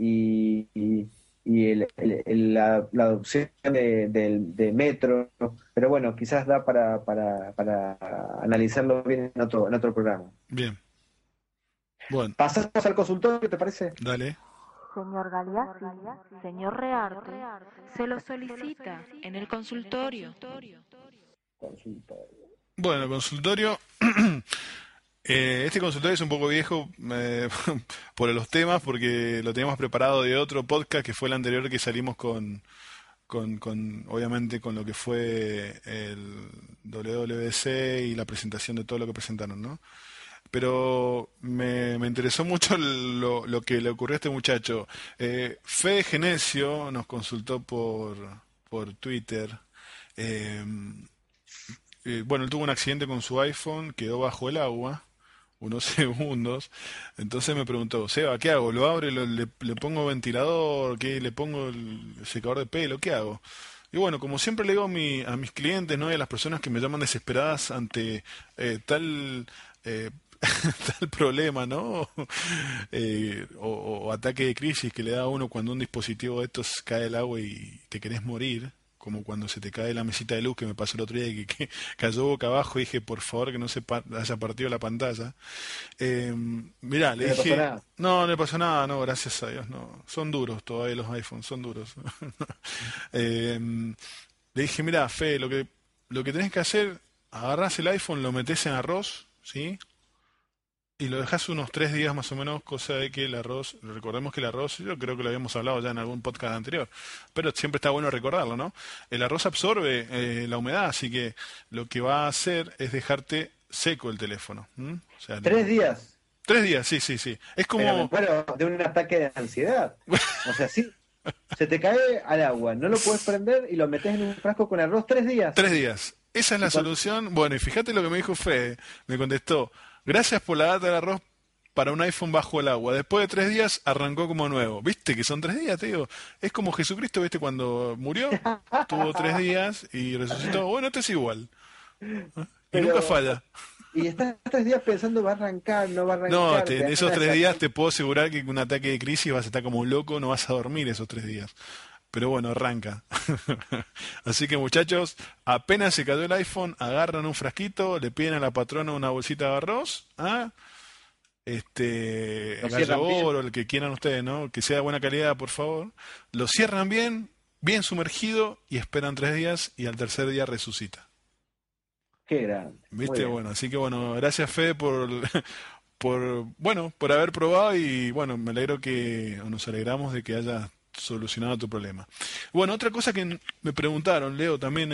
y la adopción de Metro. Pero bueno, quizás da para analizarlo bien en otro programa. Bien. Bueno, Pasamos al consultorio, ¿te parece? dale. Señor Galeazzi, señor Rearte, se lo solicita en el consultorio. Consultorio. Bueno, consultorio. Este consultorio es un poco viejo por los temas, porque lo teníamos preparado de otro podcast que fue el anterior que salimos obviamente, con lo que fue el WWDC y la presentación de todo lo que presentaron, ¿no? Pero me interesó mucho lo que le ocurrió a este muchacho. Fede Genesio nos consultó por Twitter. Eh, bueno, él tuvo un accidente con su iPhone, quedó bajo el agua unos segundos. Entonces me preguntó, Seba, ¿qué hago? ¿Lo abro y le pongo ventilador? ¿Qué? ¿Le pongo el secador de pelo? ¿Qué hago? Y bueno, como siempre le digo a mis clientes, ¿no? Y a las personas que me llaman desesperadas ante tal tal problema, ¿no? O ataque de crisis que le da a uno cuando un dispositivo de estos cae al agua y te querés morir, como cuando se te cae la mesita de luz que me pasó el otro día que cayó boca abajo y dije, por favor, que no se haya partido la pantalla. Mirá, le No le pasó dije, nada. no, no le pasó nada, no, gracias a Dios, no. Son duros todavía los iPhones, son duros. Le dije, mira, Fe, lo que tenés que hacer, agarrás el iPhone, lo metés en arroz, ¿sí? Y lo dejas unos 3 días más o menos, cosa de que el arroz, recordemos que el arroz, yo creo que lo habíamos hablado ya en algún podcast anterior, pero siempre está bueno recordarlo, ¿no? El arroz absorbe la humedad, así que lo que va a hacer es dejarte seco el teléfono. ¿M? O sea, 3 días, 3 días, sí, sí, sí. Es pero me como, muero de un ataque de ansiedad. O sea, sí, se te cae al agua, no lo puedes prender y lo metes en un frasco con arroz 3 días. 3 días. Esa es Y la solución. Bueno, y fíjate lo que me dijo Fede. Me contestó, gracias por la data del arroz para un iPhone bajo el agua. Después de 3 días arrancó como nuevo. ¿Viste que son 3 días, te digo? Es como Jesucristo, ¿viste? Cuando murió, tuvo 3 días y resucitó. Bueno, este es igual. Y nunca Pero, falla. y estás 3 días pensando, va a arrancar, no va a No, arrancar, te en dan esos ganas de 3 días sacar. te puedo asegurar que con un ataque de crisis vas a estar como un loco, no vas a dormir esos 3 días. Pero bueno, arranca. Así que muchachos, apenas se cayó el iPhone, agarran un frasquito, le piden a la patrona una bolsita de arroz, ¿ah? Lo Gallo cierran bien. Oro, el que quieran ustedes, ¿no? Que sea de buena calidad, por favor. Lo cierran bien, bien sumergido y esperan 3 días y al tercer día resucita. Qué grande. Muy ¿Viste? bien. Bueno, así que bueno, gracias Fede bueno, por haber probado y bueno, me alegro o nos alegramos de que hayas solucionado tu problema. Bueno, otra cosa que me preguntaron, Leo, también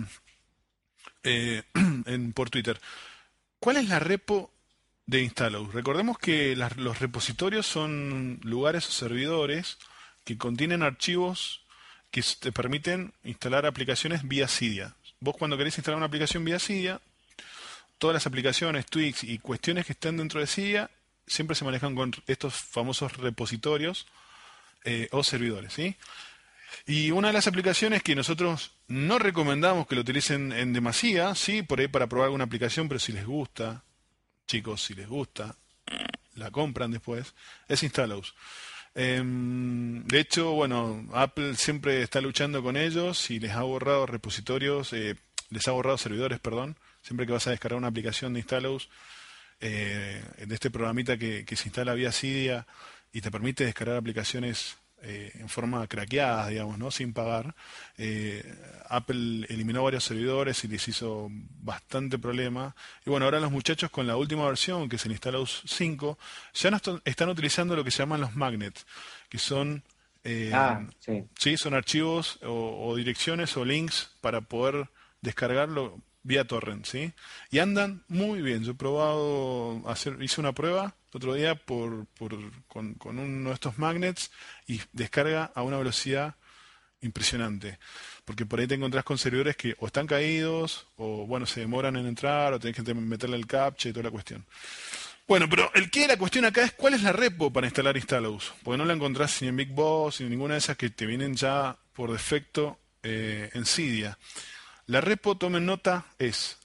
por Twitter. ¿Cuál es la repo de Installo? Recordemos que los repositorios son lugares o servidores que contienen archivos que te permiten instalar aplicaciones vía Cydia. Vos cuando querés instalar una aplicación vía Cydia, todas las aplicaciones, tweaks y cuestiones que estén dentro de Cydia siempre se manejan con estos famosos repositorios o servidores, ¿sí? Y una de las aplicaciones que nosotros no recomendamos que lo utilicen en demasía, sí, por ahí para probar alguna aplicación, pero si les gusta, chicos, si les gusta, la compran después, es Installous. De hecho, bueno, Apple siempre está luchando con ellos y les ha borrado repositorios, les ha borrado servidores, perdón, siempre que vas a descargar una aplicación de Installous, de este programita que se instala vía Cydia y te permite descargar aplicaciones en forma craqueada, digamos, ¿no? Sin pagar. Apple eliminó varios servidores y les hizo bastante problema. Y bueno, ahora los muchachos con la última versión, que es el Installous 5, ya no están utilizando lo que se llaman los magnets, que son Sí. sí, son archivos o direcciones o links para poder descargarlo vía torrent, ¿sí? Y andan muy bien. Yo he probado hice una prueba el otro día con uno de estos magnets y descarga a una velocidad impresionante. Porque por ahí te encontrás con servidores que o están caídos o bueno, se demoran en entrar o tenés que meterle el captcha y toda la cuestión. Bueno, pero el qué de la cuestión acá es cuál es la repo para instalar Installous. Porque no la encontrás ni en Big Boss ni en ninguna de esas que te vienen ya por defecto en Cydia. La repo, tomen nota, es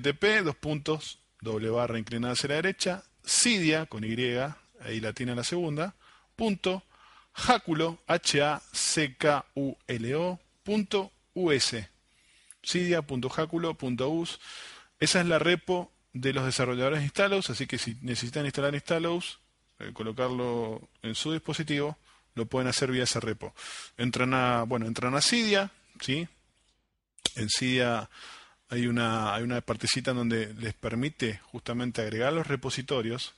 http:// inclinada hacia la derecha, Cydia, con Y, ahí la tiene la segunda, punto, Haculo, HACKULO, punto US, cydia.haculo.us. Esa es la repo de los desarrolladores de Installous, así que si necesitan instalar Installous, colocarlo en su dispositivo, lo pueden hacer vía esa repo. Entran a Cydia, ¿sí? En Cydia hay una partecita en donde les permite justamente agregar los repositorios.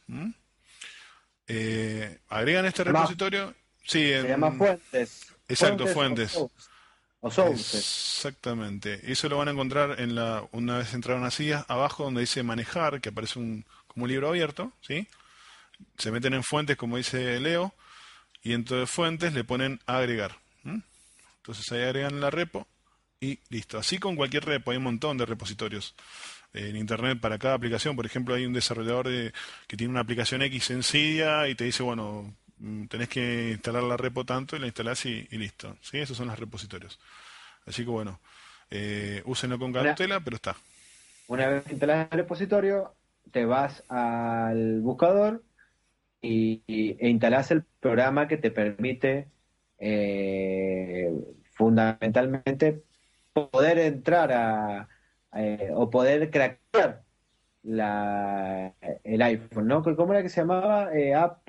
Agregan este Se llama, repositorio, sí, se llama fuentes. exacto, Fuentes fuentes. o sources. Exactamente. Eso lo van a encontrar una vez entraron a Cydia, abajo donde dice manejar, que aparece como un libro abierto, ¿sí? Se meten en fuentes, como dice Leo, y dentro de fuentes le ponen agregar. Entonces ahí agregan la repo y listo. Así con cualquier repo, hay un montón de repositorios en internet para cada aplicación. Por ejemplo, hay un desarrollador que tiene una aplicación X en Cydia y te dice, bueno, tenés que instalar la repo tanto y la instalás y listo. ¿Sí? Esos son los repositorios. Así que bueno, úsenlo con Una, cautela, pero está. una vez instalas el repositorio, te vas al buscador e instalás el programa que te permite fundamentalmente poder entrar o poder craquear el iPhone, ¿no? ¿Cómo era que se llamaba? App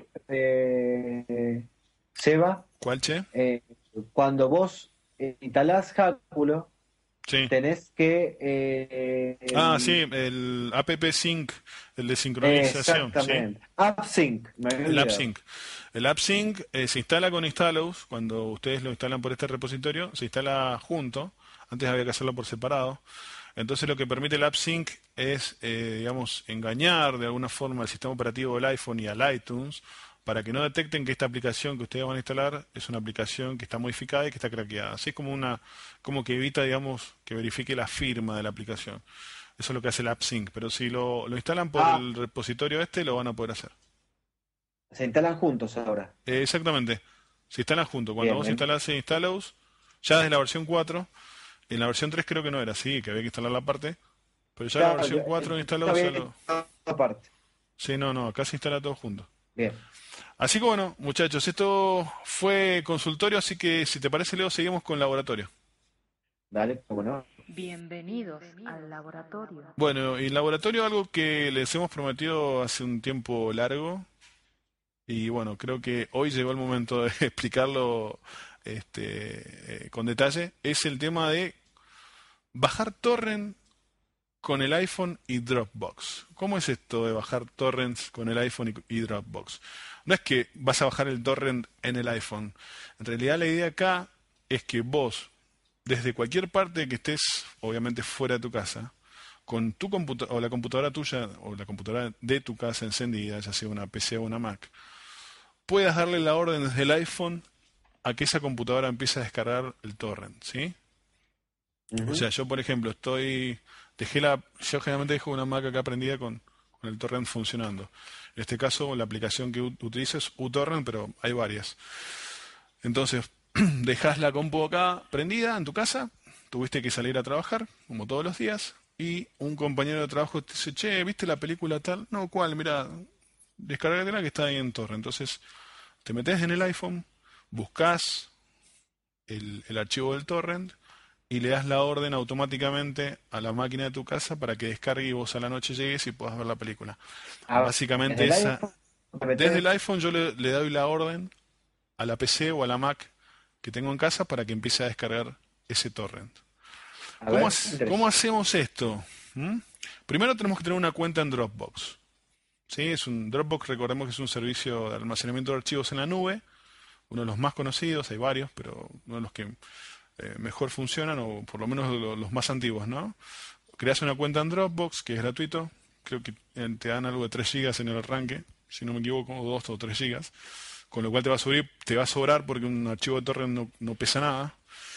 Seba. ¿Cuál, che? Eh, Cuando vos instalás Háculo, Sí. tenés que Ah, sí, el app sync, el de sincronización, ¿sí? exactamente, AppSync, me había El olvidado. AppSync. El AppSync se instala con Installous. Cuando ustedes lo instalan por este repositorio, se instala junto. Antes había que hacerlo por separado. Entonces lo que permite el AppSync es, digamos, engañar de alguna forma al sistema operativo del iPhone y al iTunes para que no detecten que esta aplicación que ustedes van a instalar es una aplicación que está modificada y que está craqueada. Así es como que evita, digamos, que verifique la firma de la aplicación. Eso es lo que hace el AppSync. Pero si lo instalan por Ah, el repositorio lo van a poder hacer. se instalan juntos ahora. Exactamente. Se instalan juntos. Cuando Bien, vos instalás en Installous, ya desde la versión 4, en la versión 3 creo que no era así, que había que instalar la parte, pero ya en la claro, versión 4 de yo Installous había ya lo... instalado aparte. Sí, no, acá se instala todo junto. Bien, Así que bueno, muchachos, esto fue consultorio, así que si te parece, Leo, seguimos con laboratorio. dale, cómo no. Bienvenidos al laboratorio. Bueno, y laboratorio algo que les hemos prometido hace un tiempo largo, y bueno, creo que hoy llegó el momento de explicarlo con detalle, es el tema de bajar torrent con el iPhone y Dropbox. ¿Cómo es esto de bajar torrents con el iPhone y Dropbox? No es que vas a bajar el torrent en el iPhone. En realidad la idea acá es que vos, desde cualquier parte que estés, obviamente fuera de tu casa, con tu computadora o la computadora tuya o la computadora de tu casa encendida, ya sea una PC o una Mac, puedas darle la orden desde el iPhone a que esa computadora empiece a descargar el torrent, ¿sí? O Ujú. sea, yo por ejemplo yo generalmente dejo una Mac acá prendida con el torrent funcionando. En este caso, la aplicación que utilizo es uTorrent, pero hay varias. Entonces, dejas la compu acá prendida en tu casa, tuviste que salir a trabajar, como todos los días, y un compañero de trabajo te dice, che, ¿viste la película tal? No, ¿cuál? Mira, descargatela que está ahí en torrent. Entonces, te metes en el iPhone, buscas el archivo del torrent y le das la orden automáticamente a la máquina de tu casa para que descargue y vos a la noche llegues y puedas ver la película. Ah, Básicamente desde el iPhone te desde el metes. iPhone yo le doy la orden a la PC o a la Mac que tengo en casa para que empiece a descargar ese torrent. A ver, ¿Cómo interesante. hacemos esto? ¿Mm? Primero tenemos que tener una cuenta en Dropbox. ¿Sí? Dropbox, recordemos que es un servicio de almacenamiento de archivos en la nube, uno de los más conocidos, hay varios, pero uno de los que mejor funcionan, o por lo menos los más antiguos, ¿no? Creas una cuenta en Dropbox, que es gratuito, creo que te dan algo de 3 gigas en el arranque, si no me equivoco, o 2 o 3 gigas, con lo cual te va a sobrar porque un archivo de torrent no pesa nada.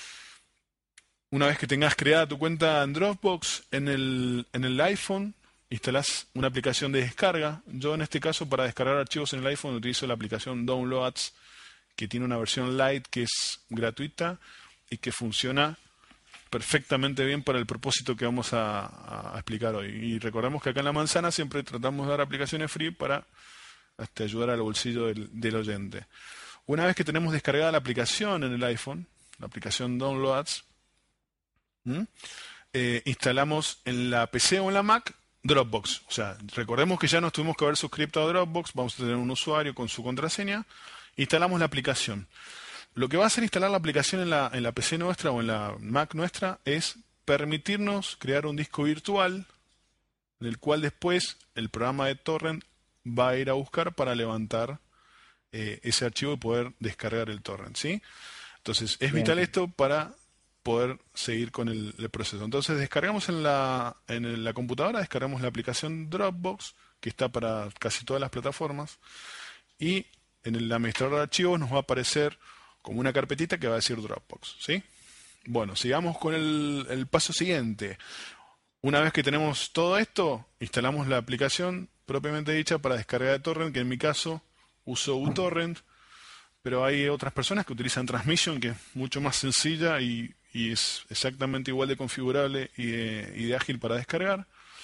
Una vez que tengas creada tu cuenta en Dropbox, en el iPhone, instalás una aplicación de descarga. Yo en este caso, para descargar archivos en el iPhone, utilizo la aplicación Downloads, que tiene una versión light que es gratuita y que funciona perfectamente bien para el propósito que vamos a explicar hoy. Y recordemos que acá en La Manzana siempre tratamos de dar aplicaciones free para ayudar al bolsillo del oyente. Una vez que tenemos descargada la aplicación en el iPhone, la aplicación Downloads, ¿Mm? Instalamos en la PC o en la Mac Dropbox. O sea, recordemos que ya nos tuvimos que haber suscrito a Dropbox, vamos a tener un usuario con su contraseña, instalamos la aplicación. Lo que va a hacer instalar la aplicación en la PC nuestra o en la Mac nuestra es permitirnos crear un disco virtual en el cual después el programa de torrent va a ir a buscar para levantar ese archivo y poder descargar el torrent, ¿sí? Entonces, es Bien, vital esto para poder seguir con el proceso. Entonces, descargamos en la computadora, descargamos la aplicación Dropbox, que está para casi todas las plataformas, y en el administrador de archivos nos va a aparecer como una carpetita que va a decir Dropbox, ¿sí? Bueno, sigamos con el paso siguiente. Una vez que tenemos todo esto, instalamos la aplicación propiamente dicha para descarga de torrent, que en mi caso uso uTorrent, pero hay otras personas que utilizan Transmission, que es mucho más sencilla y es exactamente igual de configurable y de ágil para descargar.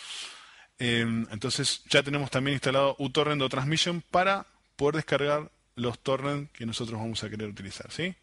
Entonces ya tenemos también instalado uTorrent o Transmission para poder descargar los torrents que nosotros vamos a querer utilizar, ¿sí?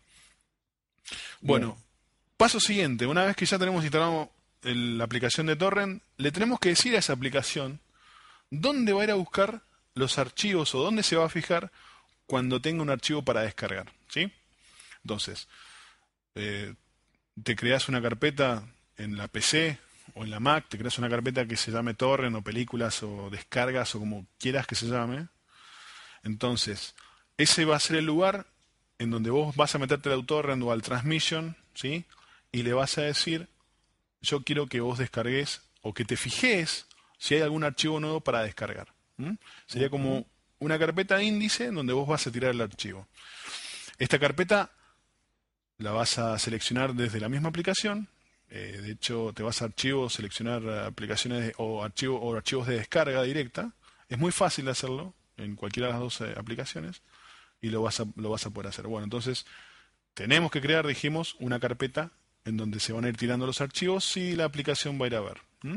Bueno, bien. paso siguiente. Una vez que ya tenemos instalado la aplicación de torrent, le tenemos que decir a esa aplicación dónde va a ir a buscar los archivos o dónde se va a fijar cuando tenga un archivo para descargar, ¿sí? Entonces, eh, te creas una carpeta en la PC o en la Mac, te creas una carpeta que se llame torrent o películas o descargas o como quieras que se llame. Entonces, ese va a ser el lugar en donde vos vas a meterte al torrent o al transmission, ¿sí? Y le vas a decir, yo quiero que vos descargues o que te fijes si hay algún archivo nuevo para descargar. ¿Mm? Sería Ujú. como una carpeta índice en donde vos vas a tirar el archivo. Esta carpeta la vas a seleccionar desde la misma aplicación. De hecho, te vas a archivos, seleccionar aplicaciones o archivos de descarga directa. Es muy fácil de hacerlo en cualquiera de las dos aplicaciones y lo vas a poder hacer. Bueno, entonces tenemos que crear, dijimos, una carpeta en donde se van a ir tirando los archivos y la aplicación va a ir a ver. ¿Mm?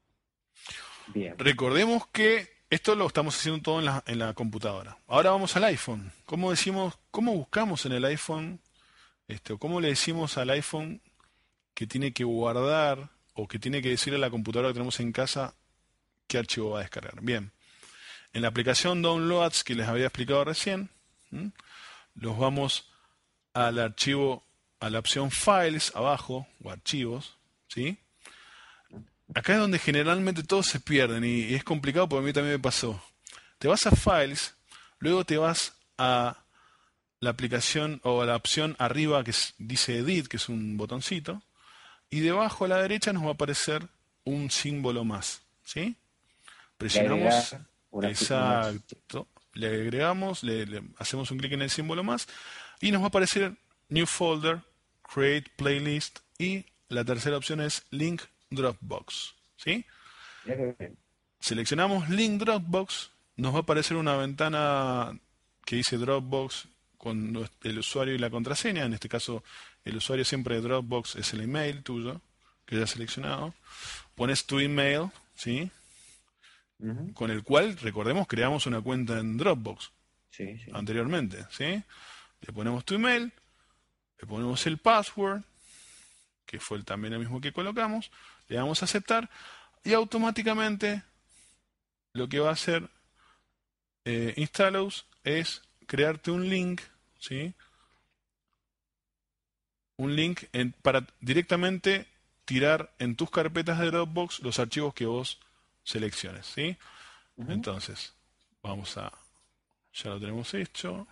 Bien. Recordemos que esto lo estamos haciendo todo en la computadora. Ahora vamos al iPhone. ¿Cómo buscamos en el iPhone, o cómo le decimos al iPhone que tiene que guardar o que tiene que decirle a la computadora que tenemos en casa qué archivo va a descargar? Bien, en la aplicación Downloads que les había explicado recién, ¿m? Los vamos al archivo, a la opción Files abajo, o archivos, ¿sí? Acá es donde generalmente todos se pierden y es complicado porque a mí también me pasó. Te vas a Files, luego te vas a la aplicación o a la opción arriba que dice Edit, que es un botoncito, y debajo a la derecha nos va a aparecer un símbolo más, ¿sí? Le Presionamos, agregar una exacto, le agregamos, le hacemos un clic en el símbolo más y nos va a aparecer New Folder, Create Playlist y la tercera opción es Link Dropbox, ¿sí? mirá que bien. Seleccionamos Link Dropbox, nos va a aparecer una ventana que dice Dropbox con el usuario y la contraseña. En este caso, el usuario siempre de Dropbox es el email tuyo, que ya has seleccionado. Pones tu email, ¿sí? Ujú. con el cual, recordemos, creamos una cuenta en Dropbox Sí, sí. anteriormente, ¿sí? Le ponemos tu email, le ponemos el password, que fue también el mismo que colocamos, le damos a aceptar y automáticamente lo que va a hacer Installous es crearte un link, ¿sí? Un link para directamente tirar en tus carpetas de Dropbox los archivos que vos selecciones, ¿sí? Ujú. Entonces, ya lo tenemos hecho.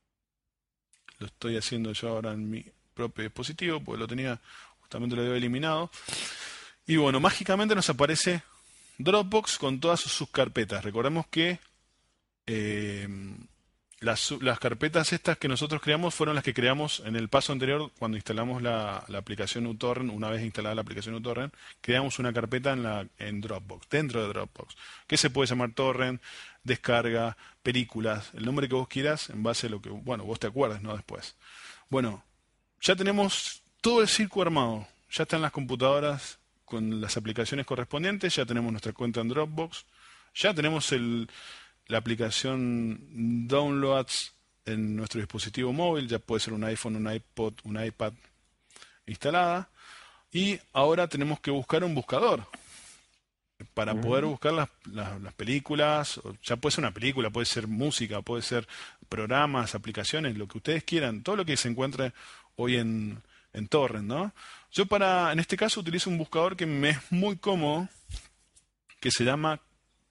Lo estoy haciendo yo ahora en mi propio dispositivo, porque justamente lo había eliminado. Y bueno, mágicamente nos aparece Dropbox con todas sus carpetas. Recordemos que eh, las carpetas estas que nosotros creamos fueron las que creamos en el paso anterior cuando instalamos la aplicación uTorrent. Una vez instalada la aplicación uTorrent, creamos una carpeta en Dropbox, dentro de Dropbox, que se puede llamar torrent, descarga, películas, el nombre que vos quieras en base a lo que, bueno, vos te acuerdas, ¿no? Después. Bueno, ya tenemos todo el circo armado. Ya están las computadoras con las aplicaciones correspondientes, ya tenemos nuestra cuenta en Dropbox, ya tenemos la aplicación Downloads en nuestro dispositivo móvil, ya puede ser un iPhone, un iPod, un iPad instalada. Y ahora tenemos que buscar un buscador para poder Ujú. buscar las películas. Ya puede ser una película, puede ser música, puede ser programas, aplicaciones, lo que ustedes quieran, todo lo que se encuentre hoy en Torrent, ¿no? Yo en este caso utilizo un buscador que me es muy cómodo, que se llama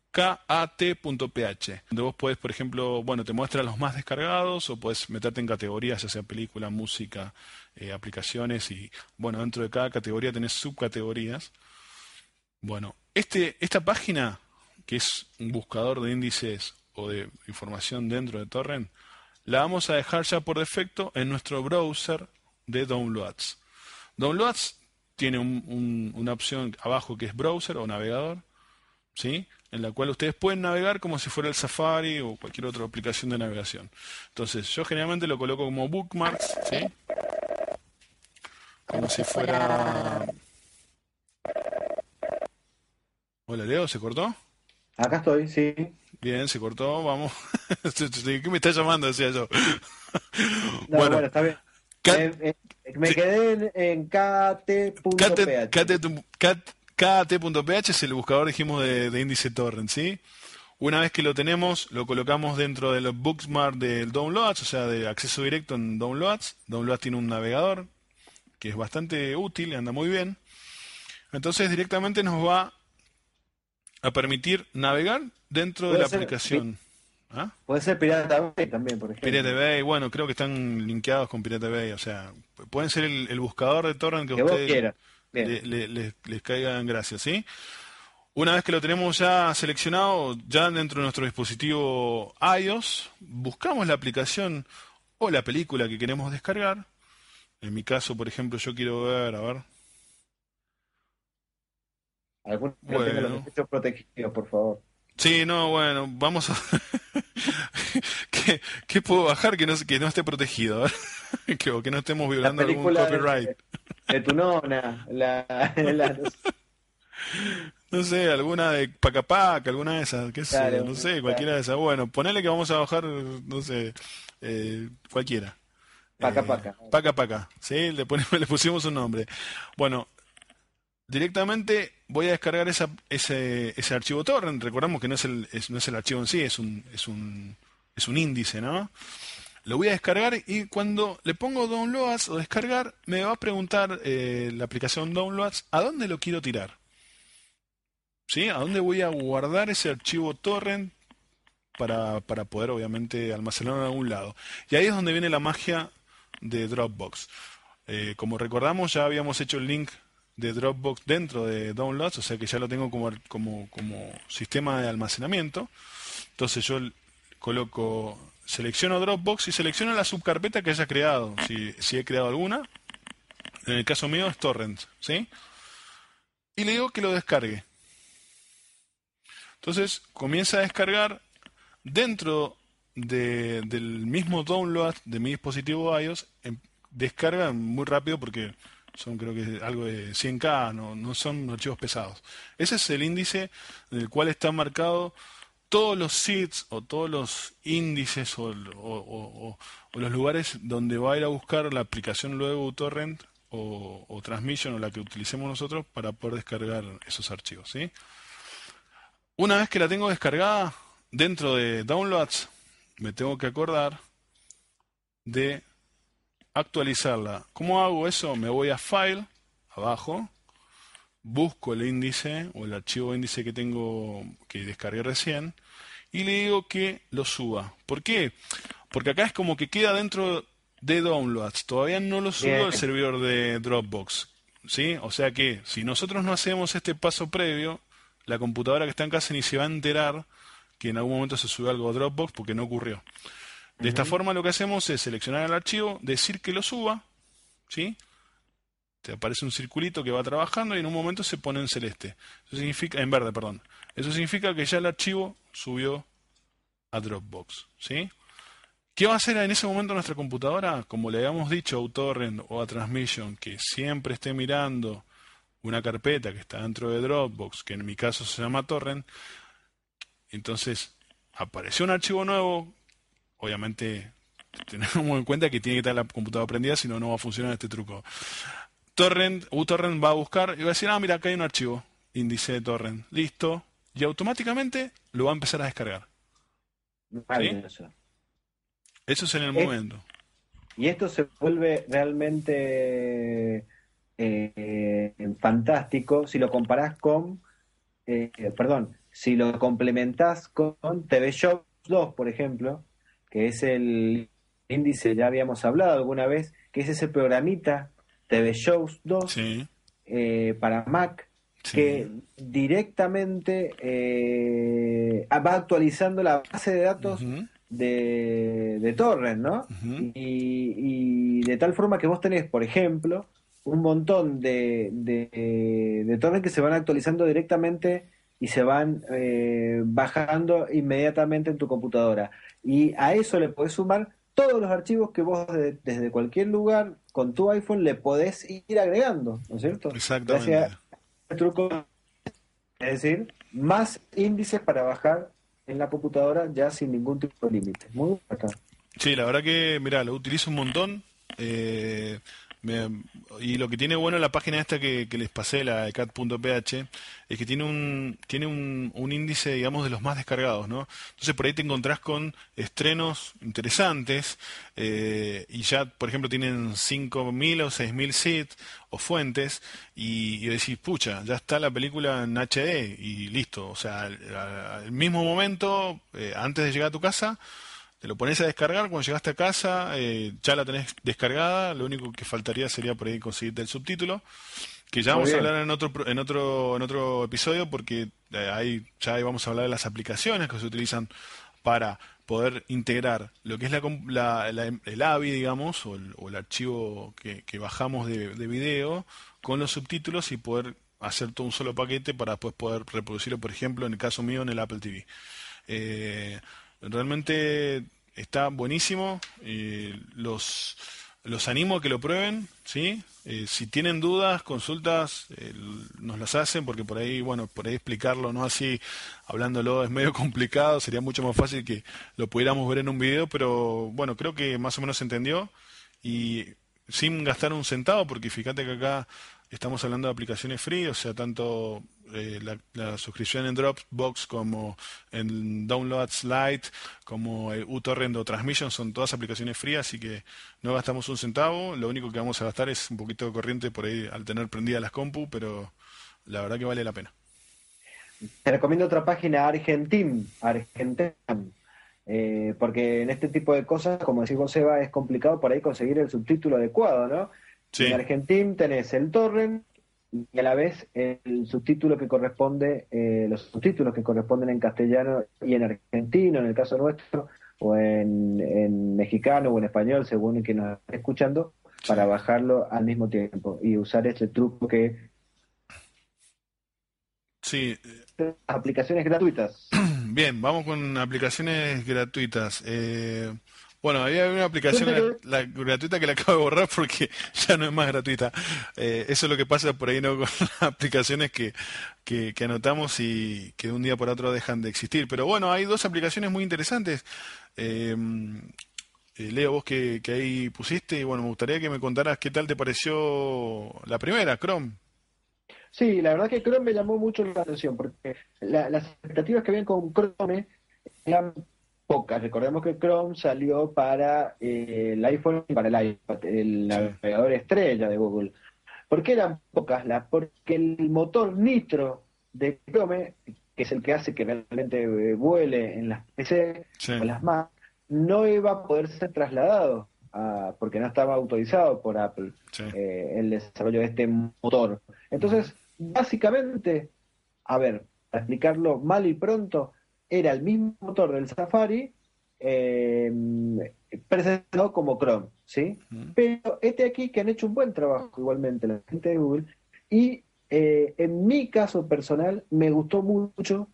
kat.ph, donde vos podés, por ejemplo, bueno, te muestra los más descargados o podés meterte en categorías, ya sea película, música, aplicaciones y, bueno, dentro de cada categoría tenés subcategorías. Bueno, esta página, que es un buscador de índices o de información dentro de Torrent, la vamos a dejar ya por defecto en nuestro browser de Downloads. Downloads tiene una opción abajo que es browser o navegador, ¿sí? En la cual ustedes pueden navegar como si fuera el Safari o cualquier otra aplicación de navegación. Entonces, yo generalmente lo coloco como bookmarks, ¿sí? Como si fuera... Hola, Leo, ¿se cortó? Acá estoy, sí. Bien, se cortó, vamos. ¿Qué me está llamando? Decía yo. No, Bueno, bueno, está bien. cat, Me quedé en kt.ph. kt.ph es el buscador, dijimos, de índice torrent, ¿sí? Una vez que lo tenemos, lo colocamos dentro de los bookmarks del Downloads, o sea, de acceso directo en Downloads. Downloads tiene un navegador que es bastante útil, anda muy bien. Entonces directamente nos va a permitir navegar dentro de Puede la ser, aplicación. ¿Ah? puede ser Pirata Bay también, por Pirate ejemplo. Bay, bueno, creo que están linkeados con Pirate Bay, o sea, pueden ser el buscador de torrent que a Que vos ustedes quieras. Bien. les caiga en gracia, ¿sí? Una vez que lo tenemos ya seleccionado, ya dentro de nuestro dispositivo iOS, buscamos la aplicación o la película que queremos descargar. En mi caso, por ejemplo, yo quiero ver, a ver, Alguno que no tenga los bueno, derechos protegidos, por favor. sí, no, bueno, vamos a... ¿Qué puedo bajar que no esté protegido? A ver, o que no estemos La violando algún película copyright. de tu nona, no sé, No sé, alguna de Pacapac, alguna de esas, qué sé yo, claro, no sé, claro. cualquiera de esas. Bueno, ponele que vamos a bajar, no sé, cualquiera. Paca, paca. Paca Paca, ¿sí? Le pusimos un nombre. Bueno, directamente voy a descargar ese archivo torrent. Recordamos que no es el archivo en sí, es un índice, ¿no? Lo voy a descargar y cuando le pongo downloads o descargar, me va a preguntar la aplicación downloads a dónde lo quiero tirar. ¿Sí? ¿A dónde voy a guardar ese archivo torrent para poder, obviamente, almacenarlo en algún lado? Y ahí es donde viene la magia de Dropbox. Como recordamos, ya habíamos hecho el link de Dropbox dentro de Downloads, o sea que ya lo tengo como sistema de almacenamiento. Entonces yo selecciono Dropbox y selecciono la subcarpeta que haya creado, si he creado alguna. En el caso mío es Torrent, ¿sí? Y le digo que lo descargue. Entonces comienza a descargar dentro del mismo download de mi dispositivo iOS. Descarga muy rápido porque son creo que algo de 100K, no son archivos pesados. Ese es el índice en el cual está marcado todos los seeds o todos los índices o los lugares donde va a ir a buscar la aplicación luego uTorrent o Transmission o la que utilicemos nosotros para poder descargar esos archivos, ¿sí? Una vez que la tengo descargada dentro de Downloads, me tengo que acordar de actualizarla. ¿Cómo hago eso? Me voy a File, abajo, busco el índice o el archivo índice que tengo que descargué recién y le digo que lo suba. ¿Por qué? Porque acá es como que queda dentro de Downloads. Todavía no lo subió el servidor de Dropbox, ¿sí? O sea que si nosotros no hacemos este paso previo, la computadora que está en casa ni se va a enterar que en algún momento se subió algo a Dropbox porque no ocurrió. De esta forma lo que hacemos es seleccionar el archivo, decir que lo suba, ¿sí? Te aparece un circulito que va trabajando y en un momento se pone en celeste. Eso significa, en verde, perdón. Eso significa que ya el archivo subió a Dropbox, ¿sí? ¿Qué va a hacer en ese momento nuestra computadora? Como le habíamos dicho a uTorrent o a Transmission, que siempre esté mirando una carpeta que está dentro de Dropbox, que en mi caso se llama Torrent. Entonces, apareció un archivo nuevo. Obviamente, tenemos en cuenta que tiene que estar la computadora prendida, si no, no va a funcionar este truco. uTorrent va a buscar y va a decir, mira, acá hay un archivo, índice de torrent, listo, y automáticamente lo va a empezar a descargar. ¿Sí? Eso es en el momento. Y esto se vuelve realmente fantástico si lo comparás con, si lo complementás con TV Shows 2, por ejemplo, que es el índice, ya habíamos hablado alguna vez, que es ese programita TV Shows 2 Sí. Para Mac, Sí. que directamente va actualizando la base de datos de Torrent, ¿no? Y de tal forma que vos tenés, por ejemplo, un montón de Torrent que se van actualizando directamente y se van bajando inmediatamente en tu computadora. Y a eso le podés sumar todos los archivos que vos desde cualquier lugar con tu iPhone le podés ir agregando, ¿no es cierto? Exactamente. Gracias al truco, es decir, más índices para bajar en la computadora ya sin ningún tipo de límite. Muy bacán. Sí, la verdad que, mira, lo utilizo un montón. Y lo que tiene bueno la página esta que les pasé, la de cat.ph, es que tiene un índice, digamos, de los más descargados, ¿no? Entonces por ahí te encontrás con estrenos interesantes y ya, por ejemplo, tienen 5.000 o 6.000 seeds o fuentes y decís, pucha, ya está la película en HD y listo. O sea, al mismo momento, antes de llegar a tu casa, te lo pones a descargar, cuando llegaste a casa ya la tenés descargada, lo único que faltaría sería por ahí conseguirte el subtítulo, que ya vamos a hablar en otro episodio, porque ahí vamos a hablar de las aplicaciones que se utilizan para poder integrar lo que es el AVI, digamos, o el archivo que bajamos de video con los subtítulos y poder hacer todo un solo paquete para después poder reproducirlo, por ejemplo, en el caso mío, en el Apple TV. Realmente está buenísimo. Los animo a que lo prueben, ¿sí? Si tienen dudas, consultas, nos las hacen, porque por ahí explicarlo, no así, hablándolo, es medio complicado. Sería mucho más fácil que lo pudiéramos ver en un video, pero bueno, creo que más o menos se entendió y sin gastar un centavo, porque fíjate que acá estamos hablando de aplicaciones free, o sea, tanto la suscripción en Dropbox como en Downloads Lite, como uTorrent o Transmission, son todas aplicaciones free, así que no gastamos un centavo. Lo único que vamos a gastar es un poquito de corriente por ahí al tener prendidas las compu, pero la verdad que vale la pena. Te recomiendo otra página, Argentin, porque en este tipo de cosas, como decís vos, Seba, es complicado por ahí conseguir el subtítulo adecuado, ¿no? Sí. Y en Argentin tenés el torrent y a la vez el subtítulo que corresponde, los subtítulos que corresponden en castellano y en argentino, en el caso nuestro, o en mexicano o en español, según el que nos esté escuchando, para bajarlo al mismo tiempo y usar este truco que Sí. aplicaciones gratuitas. Bien, vamos con aplicaciones gratuitas. Bueno, había una aplicación Twitter, la gratuita que la acabo de borrar porque ya no es más gratuita. Eso es lo que pasa por ahí, ¿no? Con las aplicaciones que anotamos y que de un día por otro dejan de existir. Pero bueno, hay dos aplicaciones muy interesantes. Eh, Leo, vos que ahí pusiste, y bueno, me gustaría que me contaras qué tal te pareció la primera, Chrome. sí, la verdad que Chrome me llamó mucho la atención porque las expectativas que habían con Chrome eran pocas. Recordemos que Chrome salió para el iPhone y para el iPad, el Sí. navegador estrella de Google. ¿Por qué eran pocas? Porque el motor Nitro de Chrome, que es el que hace que realmente vuele en las PC Sí. o en las Mac, no iba a poder ser trasladado porque no estaba autorizado por Apple Sí. el desarrollo de este motor. Ujú. Entonces, básicamente, a ver, para explicarlo mal y pronto, era el mismo motor del Safari eh, presentado como Chrome, ¿sí? Ujú. Pero este aquí que han hecho un buen trabajo igualmente la gente de Google y en mi caso personal me gustó mucho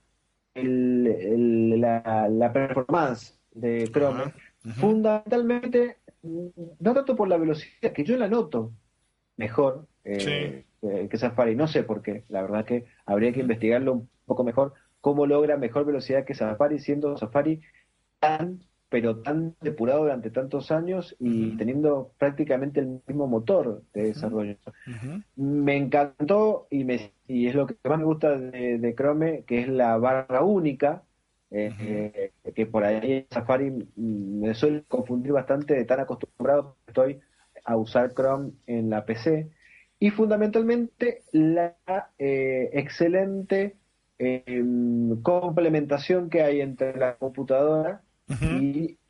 la performance de Ajá. Chrome, Ujú. fundamentalmente no tanto por la velocidad, que yo la noto mejor Sí. que Safari, no sé por qué, la verdad que habría que Ujú. investigarlo un poco mejor, cómo logra mejor velocidad que Safari, siendo Safari tan, pero tan depurado durante tantos años y Ujú. teniendo prácticamente el mismo motor de Ujú. desarrollo. Ujú. Me encantó y es lo que más me gusta de Chrome, que es la barra única, Ujú. que por ahí en Safari me suele confundir bastante de tan acostumbrado que estoy a usar Chrome en la PC. Y fundamentalmente la excelente complementación que hay entre la computadora Ujú.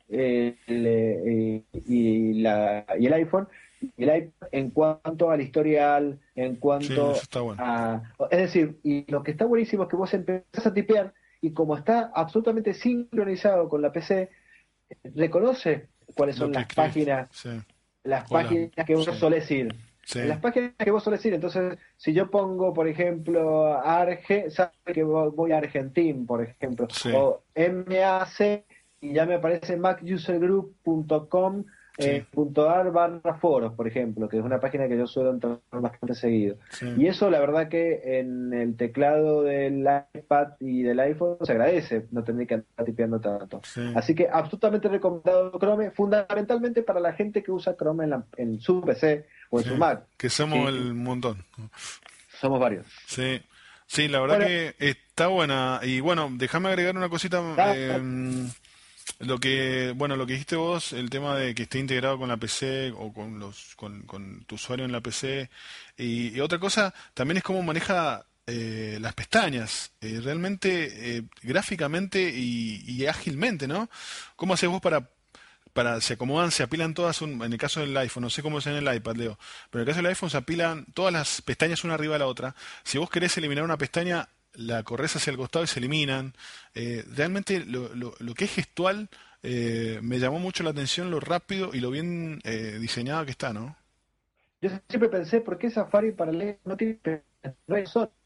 y el iPhone y el iPad en cuanto al historial, en Sí, eso cuanto está bueno. a... Es decir, y lo que está buenísimo es que vos empezás a tipear y como está absolutamente sincronizado con la PC, reconoce cuáles Lo son que escribiste. Sí. las O las... páginas que vos Sí. solés ir. Sí. En las páginas que vos solés ir, entonces, si yo pongo, por ejemplo, sabe que voy a Argentina, por ejemplo, Sí. o MAC, y ya me aparece macusergroup.com Sí. .ar/foros, por ejemplo, que es una página que yo suelo entrar bastante seguido. Sí. Y eso, la verdad que en el teclado del iPad y del iPhone se agradece no tener que andar tipeando tanto. Sí. Así que absolutamente recomendado Chrome, fundamentalmente para la gente que usa Chrome en su PC o en Sí. su Mac. Que somos Sí, el montón. somos varios. Sí. Sí, la verdad Bueno, que está buena. Y bueno, déjame agregar una cosita. nada, Lo que, bueno, lo que dijiste vos, el tema de que esté integrado con la PC o con tu usuario en la PC. Y otra cosa, también es cómo maneja las pestañas, realmente, gráficamente y ágilmente, ¿no? ¿Cómo haces vos se acomodan, se apilan todas, en el caso del iPhone, no sé cómo es en el iPad, Leo, pero en el caso del iPhone se apilan todas las pestañas una arriba de la otra. Si vos querés eliminar una pestaña, la corres hacia el costado y se eliminan. Realmente lo que es gestual me llamó mucho la atención lo rápido y lo bien diseñado que está, ¿no? yo siempre pensé, ¿por qué Safari para leer no tiene no hay sol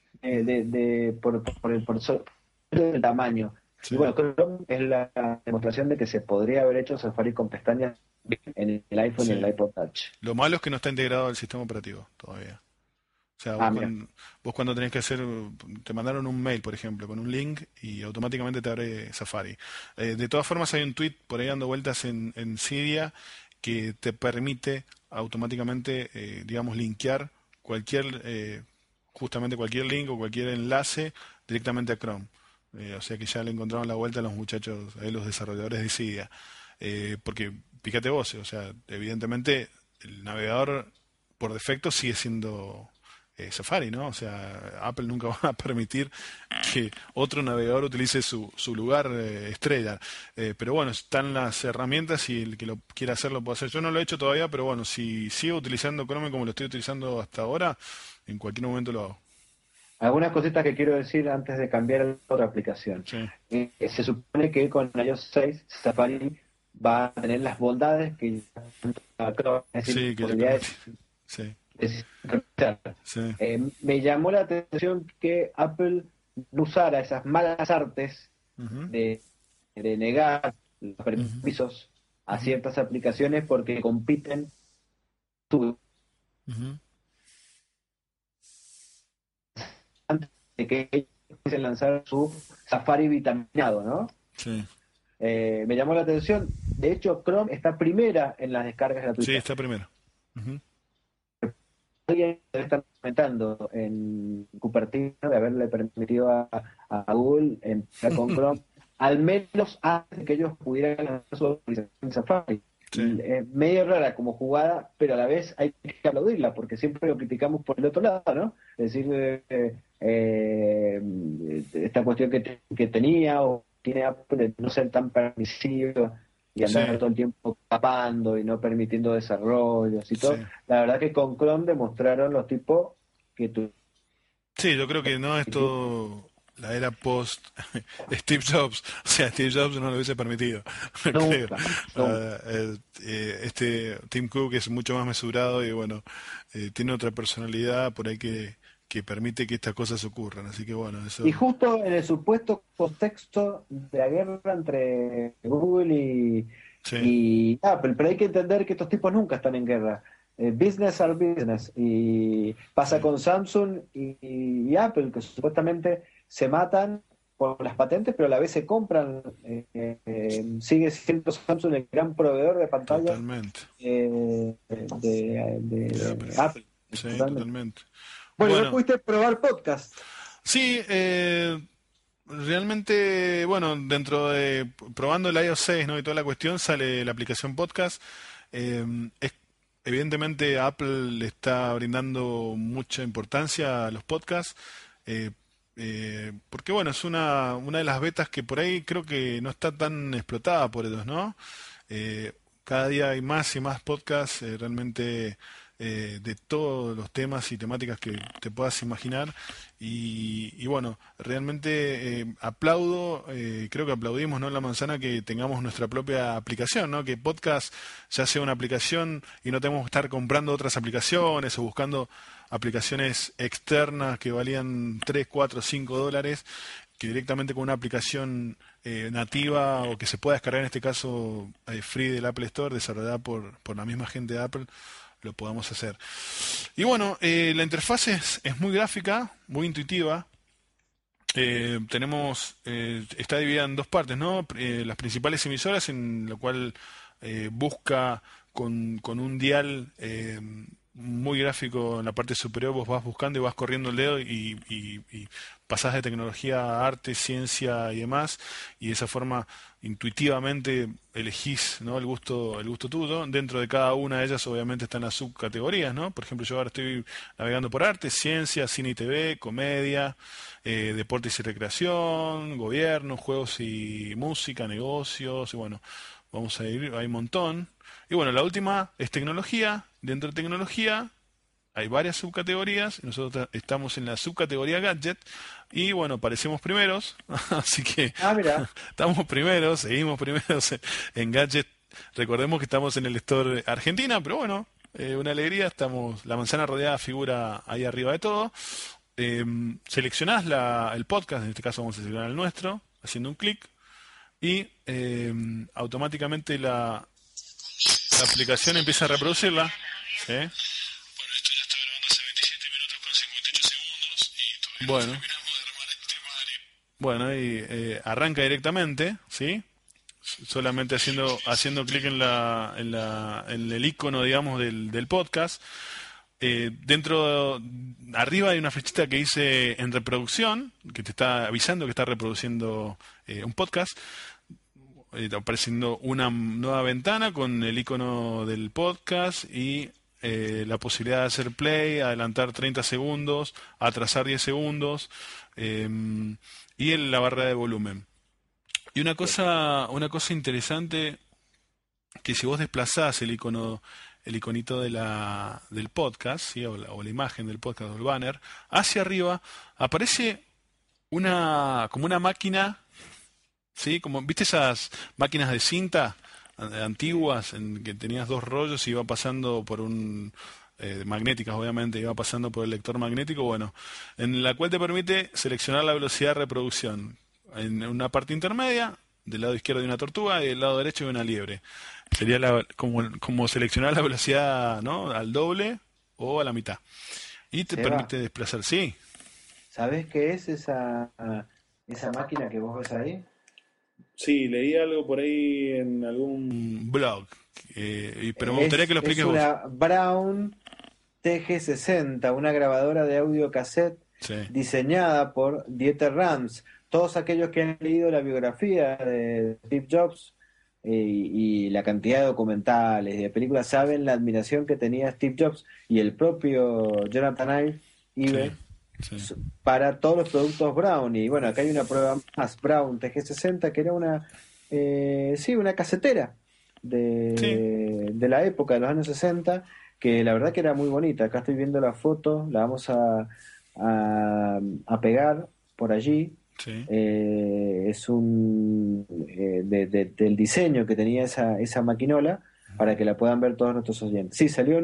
por el tamaño? Y Sí, bueno, Chrome es la demostración de que se podría haber hecho Safari con pestañas en el iPhone y en sí. el iPod Touch. Lo malo es que no está integrado al sistema operativo todavía. O sea, Ah, mira. vos cuando tenés que hacer, te mandaron un mail, por ejemplo, con un link y automáticamente te abre Safari. De todas formas, hay un tweet por ahí dando vueltas en Cydia que te permite automáticamente, digamos, linkear cualquier, justamente cualquier link o cualquier enlace directamente a Chrome. O sea que ya le encontraron la vuelta a los muchachos, a los desarrolladores de Cydia. Porque, fíjate vos, o sea, evidentemente el navegador por defecto sigue siendo Safari, ¿no? O sea, Apple nunca va a permitir que otro navegador utilice su lugar estrella. Pero bueno, están las herramientas y el que lo quiera hacer lo puede hacer. Yo no lo he hecho todavía, pero bueno, si sigo utilizando Chrome como lo estoy utilizando hasta ahora, en cualquier momento lo hago. Algunas cositas que quiero decir antes de cambiar a otra aplicación. Sí, Se supone que con iOS 6 Safari va a tener las bondades que ya Chrome, es decir, sí, que ya permití. posibilidades Sí, de sincronizar. sí. Me llamó la atención que Apple no usara esas malas artes Ujú, de negar los ujú, permisos a ciertas aplicaciones porque compiten tú, Ujú. antes de que ellos pudiesen lanzar su Safari vitaminado, ¿no? Sí, Me llamó la atención. De hecho, Chrome está primera en las descargas sí, gratuitas. está primero. Ujú. Alguien debe estar comentando en Cupertino de haberle permitido a Google entrar con Chrome, al menos antes de que ellos pudieran lanzar su actualización en Safari. Sí, Medio rara como jugada, pero a la vez hay que aplaudirla, porque siempre lo criticamos por el otro lado, ¿no? Es decir, esta cuestión que tenía o tiene Apple de no ser tan permisivo y andar sí, todo el tiempo capando y no permitiendo desarrollos y todo. sí. La verdad que con Chrome demostraron los tipos que tú... Sí, yo creo que no es todo la era post Steve Jobs. O sea, Steve Jobs no lo hubiese permitido, creo. Nunca, nunca. Este Tim Cook es mucho más mesurado y bueno, tiene otra personalidad por ahí que permite que estas cosas ocurran. Así que bueno, Y eso. justo en el supuesto contexto de la guerra entre Google Sí, y Apple, pero hay que entender que estos tipos nunca están en guerra. Business are business. Y pasa sí, con Samsung y Apple, que supuestamente se matan por las patentes, pero a la vez se compran. Sigue siendo Samsung el gran proveedor de pantallas totalmente. De Apple. de Apple. Sí, Totalmente. totalmente. Bueno, ¿y no Bueno, pudiste probar podcast? sí, realmente, bueno, dentro de probando el iOS 6, ¿no? Y toda la cuestión, sale la aplicación podcast. Eh, es, evidentemente Apple le está brindando mucha importancia a los podcasts, eh, porque bueno, es una de las betas que por ahí creo que no está tan explotada por ellos, ¿no? Eh, Cada día hay más y más podcasts, realmente de todos los temas y temáticas que te puedas imaginar. Y bueno, realmente aplaudo, creo que aplaudimos, ¿no? La manzana que tengamos nuestra propia aplicación, ¿no? Que podcast ya sea una aplicación y no tenemos que estar comprando otras aplicaciones o buscando aplicaciones externas que valían 3 4 5 dólares, que directamente con una aplicación nativa o que se pueda descargar en este caso free del Apple Store, desarrollada por la misma gente de Apple, lo podamos hacer. Y bueno, la interfaz es muy gráfica, muy intuitiva. Está dividida en dos partes, ¿no? Las principales emisoras, en lo cual busca con un dial muy gráfico en la parte superior, vos vas buscando y vas corriendo el dedo y pasás de tecnología a arte, ciencia y demás, y de esa forma intuitivamente elegís, ¿no? El gusto tuyo. Dentro de cada una de ellas obviamente están las subcategorías, ¿no? Por ejemplo, yo ahora estoy navegando por arte, ciencia, cine y TV, comedia, deportes y recreación, gobierno, juegos y música, negocios, y bueno, vamos a ir, hay un montón. Y bueno, la última es tecnología. Dentro de tecnología hay varias subcategorías. Nosotros estamos en la subcategoría gadget y bueno, parecemos primeros, así que Ah, mira. estamos primeros, seguimos primeros en gadget. Recordemos que estamos en el store Argentina, pero bueno, una alegría. Estamos, la manzana rodeada figura ahí arriba de todo. Seleccionás el podcast, en este caso vamos a seleccionar el nuestro, haciendo un clic y automáticamente la aplicación empieza a reproducirla. ¿Sí? Bueno, esto ya está grabando hace 27 minutos con 58 segundos y todavía no terminamos de armar el temario. Bueno, y arranca directamente, ¿sí? Solamente haciendo clic en el icono, digamos, del podcast. Arriba hay una flechita que dice en reproducción, que te está avisando que está reproduciendo un podcast. Apareciendo una nueva ventana con el icono del podcast y la posibilidad de hacer play, adelantar 30 segundos, atrasar 10 segundos y en la barra de volumen. Y una cosa interesante, que si vos desplazás el iconito del podcast, ¿sí? O la imagen del podcast o el banner, hacia arriba aparece como una máquina. Sí, como, ¿viste esas máquinas de cinta antiguas en que tenías dos rollos y iba pasando por magnéticas obviamente, iba pasando por el lector magnético? Bueno, en la cual te permite seleccionar la velocidad de reproducción. En una parte intermedia del lado izquierdo de una tortuga y del lado derecho de una liebre. Sería como seleccionar la velocidad, ¿no? Al doble o a la mitad. Y te Seba, permite desplazar, sí. ¿sabés qué es esa máquina que vos ves ahí? Sí, leí algo por ahí en algún blog, pero me gustaría que lo Es expliques vos. una Brown TG60, una grabadora de audio cassette Sí, diseñada por Dieter Rams. Todos aquellos que han leído la biografía de Steve Jobs y la cantidad de documentales y de películas saben la admiración que tenía Steve Jobs y el propio Jonathan sí, Ive sí, para todos los productos Brown. Y bueno, acá hay una prueba más, Brown TG60, que era sí, una casetera sí. de la época de los años 60 que la verdad que era muy bonita. Acá estoy viendo la foto, la vamos a pegar por allí. Sí. Es del diseño que tenía esa maquinola para que la puedan ver todos nuestros oyentes. Sí, salió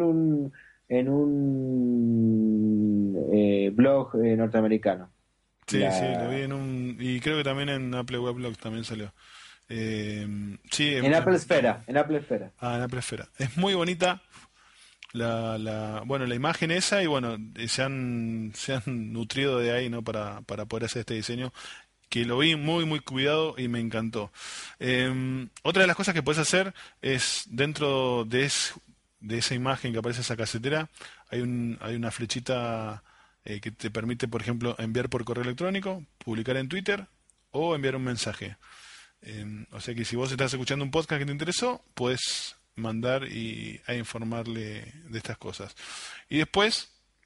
en un blog norteamericano. Sí, sí, lo vi La, y creo que también en Apple Weblog también salió. Eh, sí, en Apple Esfera. en Apple Esfera. Es muy bonita bueno, la imagen esa y bueno, se han nutrido de ahí, ¿no? Para poder hacer este diseño que lo vi muy, muy cuidado y me encantó. Otra de las cosas que puedes hacer es dentro de esa imagen que aparece esa casetera, hay una flechita que te permite, por ejemplo, enviar por correo electrónico, publicar en Twitter o enviar un mensaje. O sea que si vos estás escuchando un podcast que te interesó, puedes mandar a informarle de estas cosas. Y después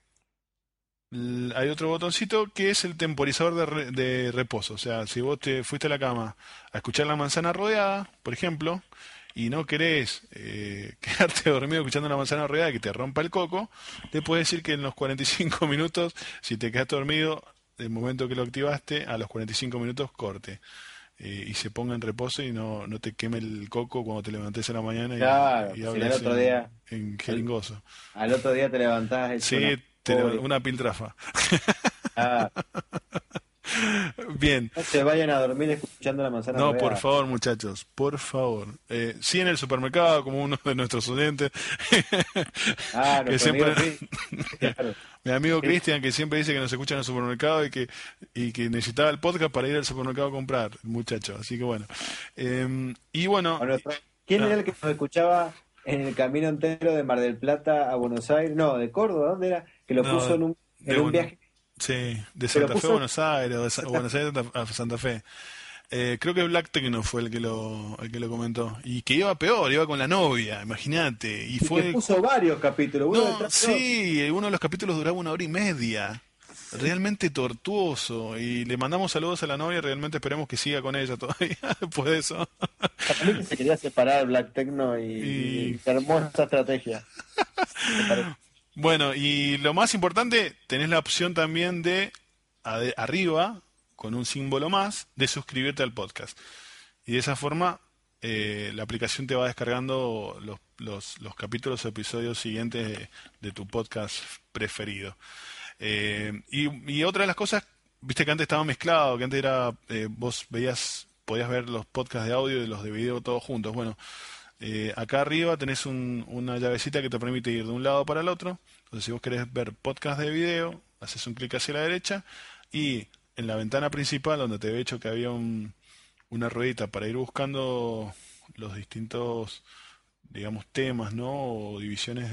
hay otro botoncito que es el temporizador de reposo. O sea, si vos te fuiste a la cama a escuchar La Manzana Rodeada, por ejemplo, y no querés quedarte dormido escuchando La Manzana Rodeada que te rompa el coco, te puedes decir que en los 45 minutos, si te quedaste dormido, del momento que lo activaste, a los 45 minutos corte. Y se ponga en reposo y no te queme el coco cuando te levantes a la mañana Claro, y si al hables otro día, en al, jeringoso. al otro día te levantás hecho una Sí, euforia. una piltrafa. Ah, Bien. no se vayan a dormir escuchando la manzana No, por rodeada. favor, muchachos, por favor. Sí en el supermercado, como uno de nuestros oyentes, Ah, que nuestro amigo siempre, Chris, claro. mi amigo Chris, Cristian, que siempre dice que nos escucha en el supermercado y que necesitaba el podcast para ir al supermercado a comprar, el muchacho. Así que bueno. Y bueno, o ¿quién era ah, el que nos escuchaba en el camino entero de Mar del Plata a Buenos Aires? No, de Córdoba, ¿dónde era? Que lo puso no, en un bueno, viaje, sí, de que lo Santa Fe a puso Buenos Aires, o Buenos Aires a Santa Fe. Creo que Black Tecno fue el que lo comentó. Y que iba peor, iba con la novia, imagínate. Y y que fue. puso varios capítulos, uno No, detrás de otro. sí, uno de los capítulos duraba 1 hora y media. Realmente tortuoso. Y le mandamos saludos a la novia, realmente esperemos que siga con ella todavía después de eso. Para mí que se quería separar Black Tecno Y y se armó esa estrategia. Me parece. bueno, y lo más importante, tenés la opción también arriba, con un símbolo más, de suscribirte al podcast. Y de esa forma, la aplicación te va descargando los capítulos o episodios siguientes de tu podcast preferido. Y otra de las cosas, viste que antes estaba mezclado, que antes era, vos podías ver los podcasts de audio y los de video todos juntos. Bueno, acá arriba tenés una llavecita que te permite ir de un lado para el otro. Entonces, si vos querés ver podcast de video, haces un clic hacia la derecha y en la ventana principal, donde te había hecho que había una ruedita para ir buscando los distintos, digamos, temas, ¿no? O divisiones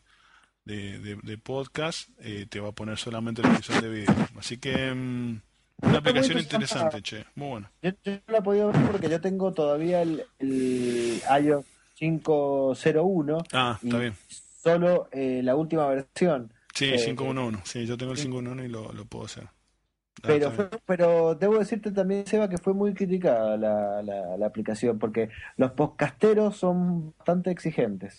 de podcast, te va a poner solamente la opción de video. Así que una Está muy aplicación entusiasmado. interesante, che. Muy bueno. Yo no la he podido ver porque yo tengo todavía el iOS 5.01 Ah, está y bien. solo la última versión. Sí, Eh, 511. Sí, yo tengo el 511 y lo puedo hacer. Ah, está pero, bien. pero debo decirte también, Seba, que fue muy criticada la aplicación porque los podcasteros son bastante exigentes.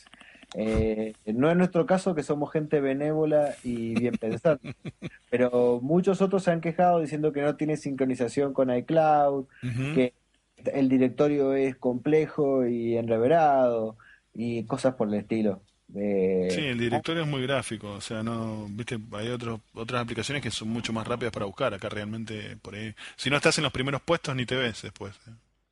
No es nuestro caso, que somos gente benévola y bien pensante, pero muchos otros se han quejado diciendo que no tiene sincronización con iCloud, Ujú. que el directorio es complejo y enreverado y cosas por el estilo. Sí, Eh, el directorio es muy gráfico, o sea, no, viste, hay otras aplicaciones que son mucho más rápidas para buscar, acá realmente por ahí. Si no estás en los primeros puestos ni te ves después.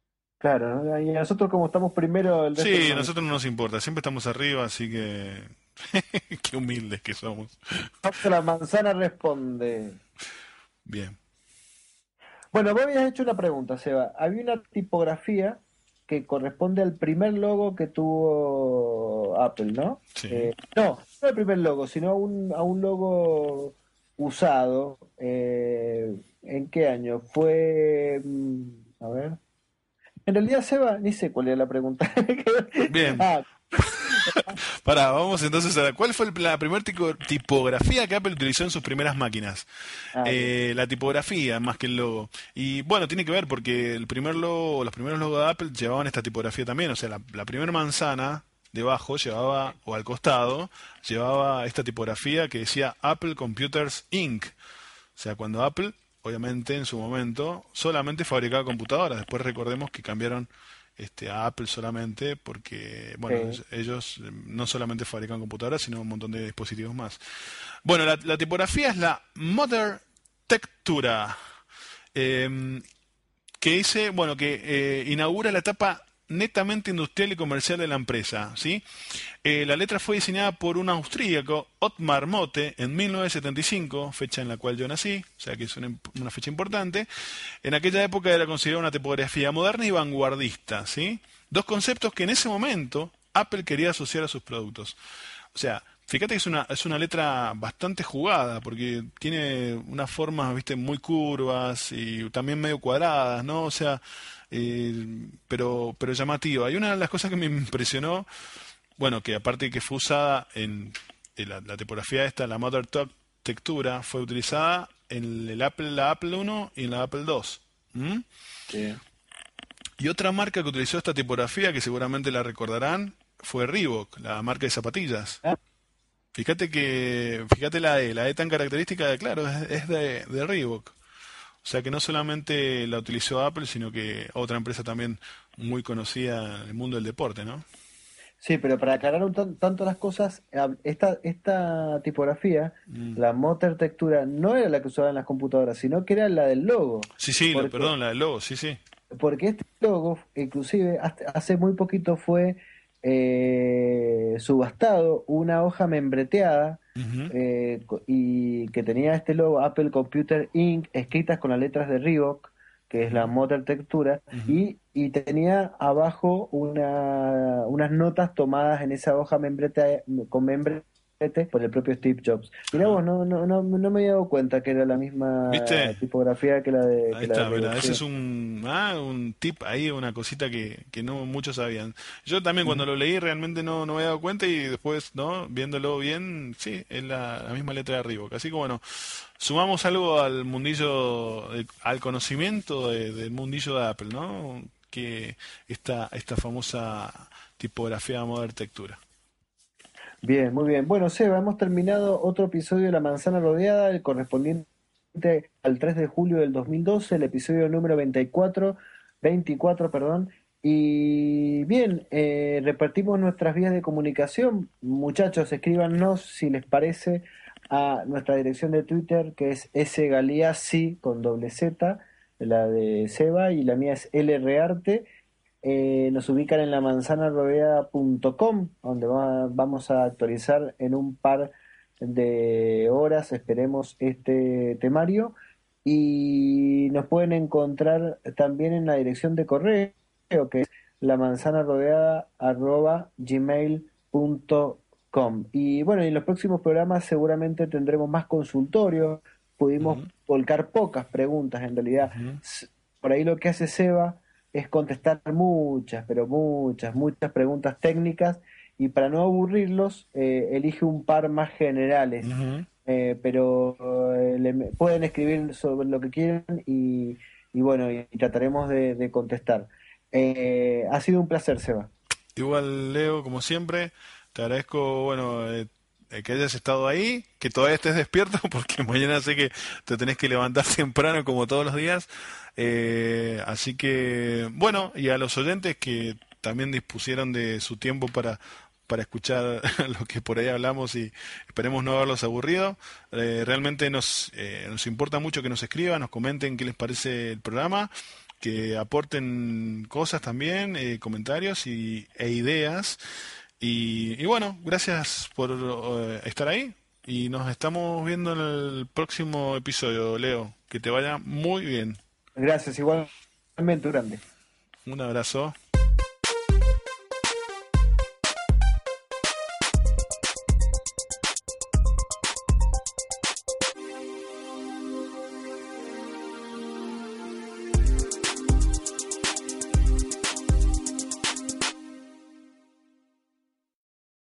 Claro, ¿no? Y nosotros como estamos primero, el resto Sí, a no nos nosotros no nos importa, siempre estamos arriba, así que qué humildes que somos. importa. La manzana responde. Bien, Bueno, vos habías hecho una pregunta, Seba. Había una tipografía que corresponde al primer logo que tuvo Apple, ¿no? sí. No el primer logo, sino a un logo usado. ¿En qué año? Fue, a ver. En realidad, Seba, ni sé cuál era la pregunta. Bien, Ah, pará, vamos entonces a ¿cuál fue la primera tipografía que Apple utilizó en sus primeras máquinas? bien. La tipografía más que el logo. Y bueno, tiene que ver porque el primer logo, los primeros logos de Apple llevaban esta tipografía también. O sea, la primera manzana debajo llevaba, o al costado, llevaba esta tipografía que decía Apple Computers Inc. O sea, cuando Apple, obviamente en su momento, solamente fabricaba computadoras. Después recordemos que cambiaron a Apple solamente porque, bueno, Sí. ellos no solamente fabrican computadoras, sino un montón de dispositivos más. Bueno, la tipografía es la Mother Tectura, eh, que dice, bueno, que inaugura la etapa netamente industrial y comercial de la empresa, ¿sí? La letra fue diseñada por un austríaco, Ottmar Motte, en 1975, fecha en la cual yo nací, o sea que es una fecha importante. En aquella época era considerada una tipografía moderna y vanguardista, ¿sí? Dos conceptos que en ese momento Apple quería asociar a sus productos. O sea, fíjate que es una letra bastante jugada, porque tiene unas formas, viste, muy curvas y también medio cuadradas, ¿no? O sea, pero llamativa. Y una de las cosas que me impresionó, bueno, que aparte de que fue usada en la tipografía esta, la Textura, fue utilizada en la Apple 1 y en la Apple 2. ¿Mm? Sí. Y otra marca que utilizó esta tipografía, que seguramente la recordarán, fue Reebok, la marca de zapatillas. Ah, Fíjate la E tan característica de, claro, es de Reebok. O sea que no solamente la utilizó Apple, sino que otra empresa también muy conocida en el mundo del deporte, ¿no? sí, pero para aclarar tanto las cosas, esta tipografía, Mm. la Motor Textura, no era la que usaban las computadoras, sino que era la del logo. Sí, sí, Porque, perdón, la del logo, sí, sí. porque este logo, inclusive, hace muy poquito fue subastado una hoja membreteada Ujú, y que tenía este logo Apple Computer Inc. escritas con las letras de Reebok, que es la ujú, Motor Textura, ujú. y tenía abajo unas notas tomadas en esa hoja con membrete por el propio Steve Jobs. Mirá Ajá. vos, no me había dado cuenta que era la misma ¿Viste? tipografía Ahí que la de está, Reebok, mira, ese sí. es un tip ahí, una cosita que no muchos sabían. Yo también cuando Ujú. lo leí realmente no me había dado cuenta y después, ¿no? Viéndolo bien, sí, es la misma letra de Reebok. Así que bueno, sumamos algo al mundillo, al conocimiento del mundillo de Apple, ¿no? Que esta famosa tipografía de Modern Textura. Bien, muy bien. Bueno, Seba, hemos terminado otro episodio de La Manzana Rodeada, el correspondiente al 3 de julio del 2012, el episodio número 24, perdón. Y bien, repartimos nuestras vías de comunicación. Muchachos, escríbanos si les parece a nuestra dirección de Twitter, que es sgaliassi con doble Z, la de Seba, y la mía es lrarte. Nos ubican en lamanzanarodeada.com, donde vamos a actualizar en un par de horas, esperemos, este temario. Y nos pueden encontrar también en la dirección de correo, que es lamanzanarodeada@gmail.com. Y bueno, en los próximos programas seguramente tendremos más consultorios. Pudimos Ujú, volcar pocas preguntas en realidad. ujú. Por ahí lo que hace Seba es contestar muchas, pero muchas preguntas técnicas y para no aburrirlos, elige un par más generales. Ujú. Pero pueden escribir sobre lo que quieran y bueno, y trataremos de contestar. Ha sido un placer, Seba. Igual, Leo, como siempre, te agradezco, bueno, que hayas estado ahí, que todavía estés despierto, porque mañana sé que te tenés que levantar temprano como todos los días. Así que, bueno, y a los oyentes que también dispusieron de su tiempo para escuchar lo que por ahí hablamos y esperemos no haberlos aburrido. Realmente nos importa mucho que nos escriban, nos comenten qué les parece el programa. que aporten cosas también, comentarios e ideas. Y bueno, gracias por estar ahí y nos estamos viendo en el próximo episodio, Leo. Que te vaya muy bien. Gracias, igualmente, grande. Un abrazo.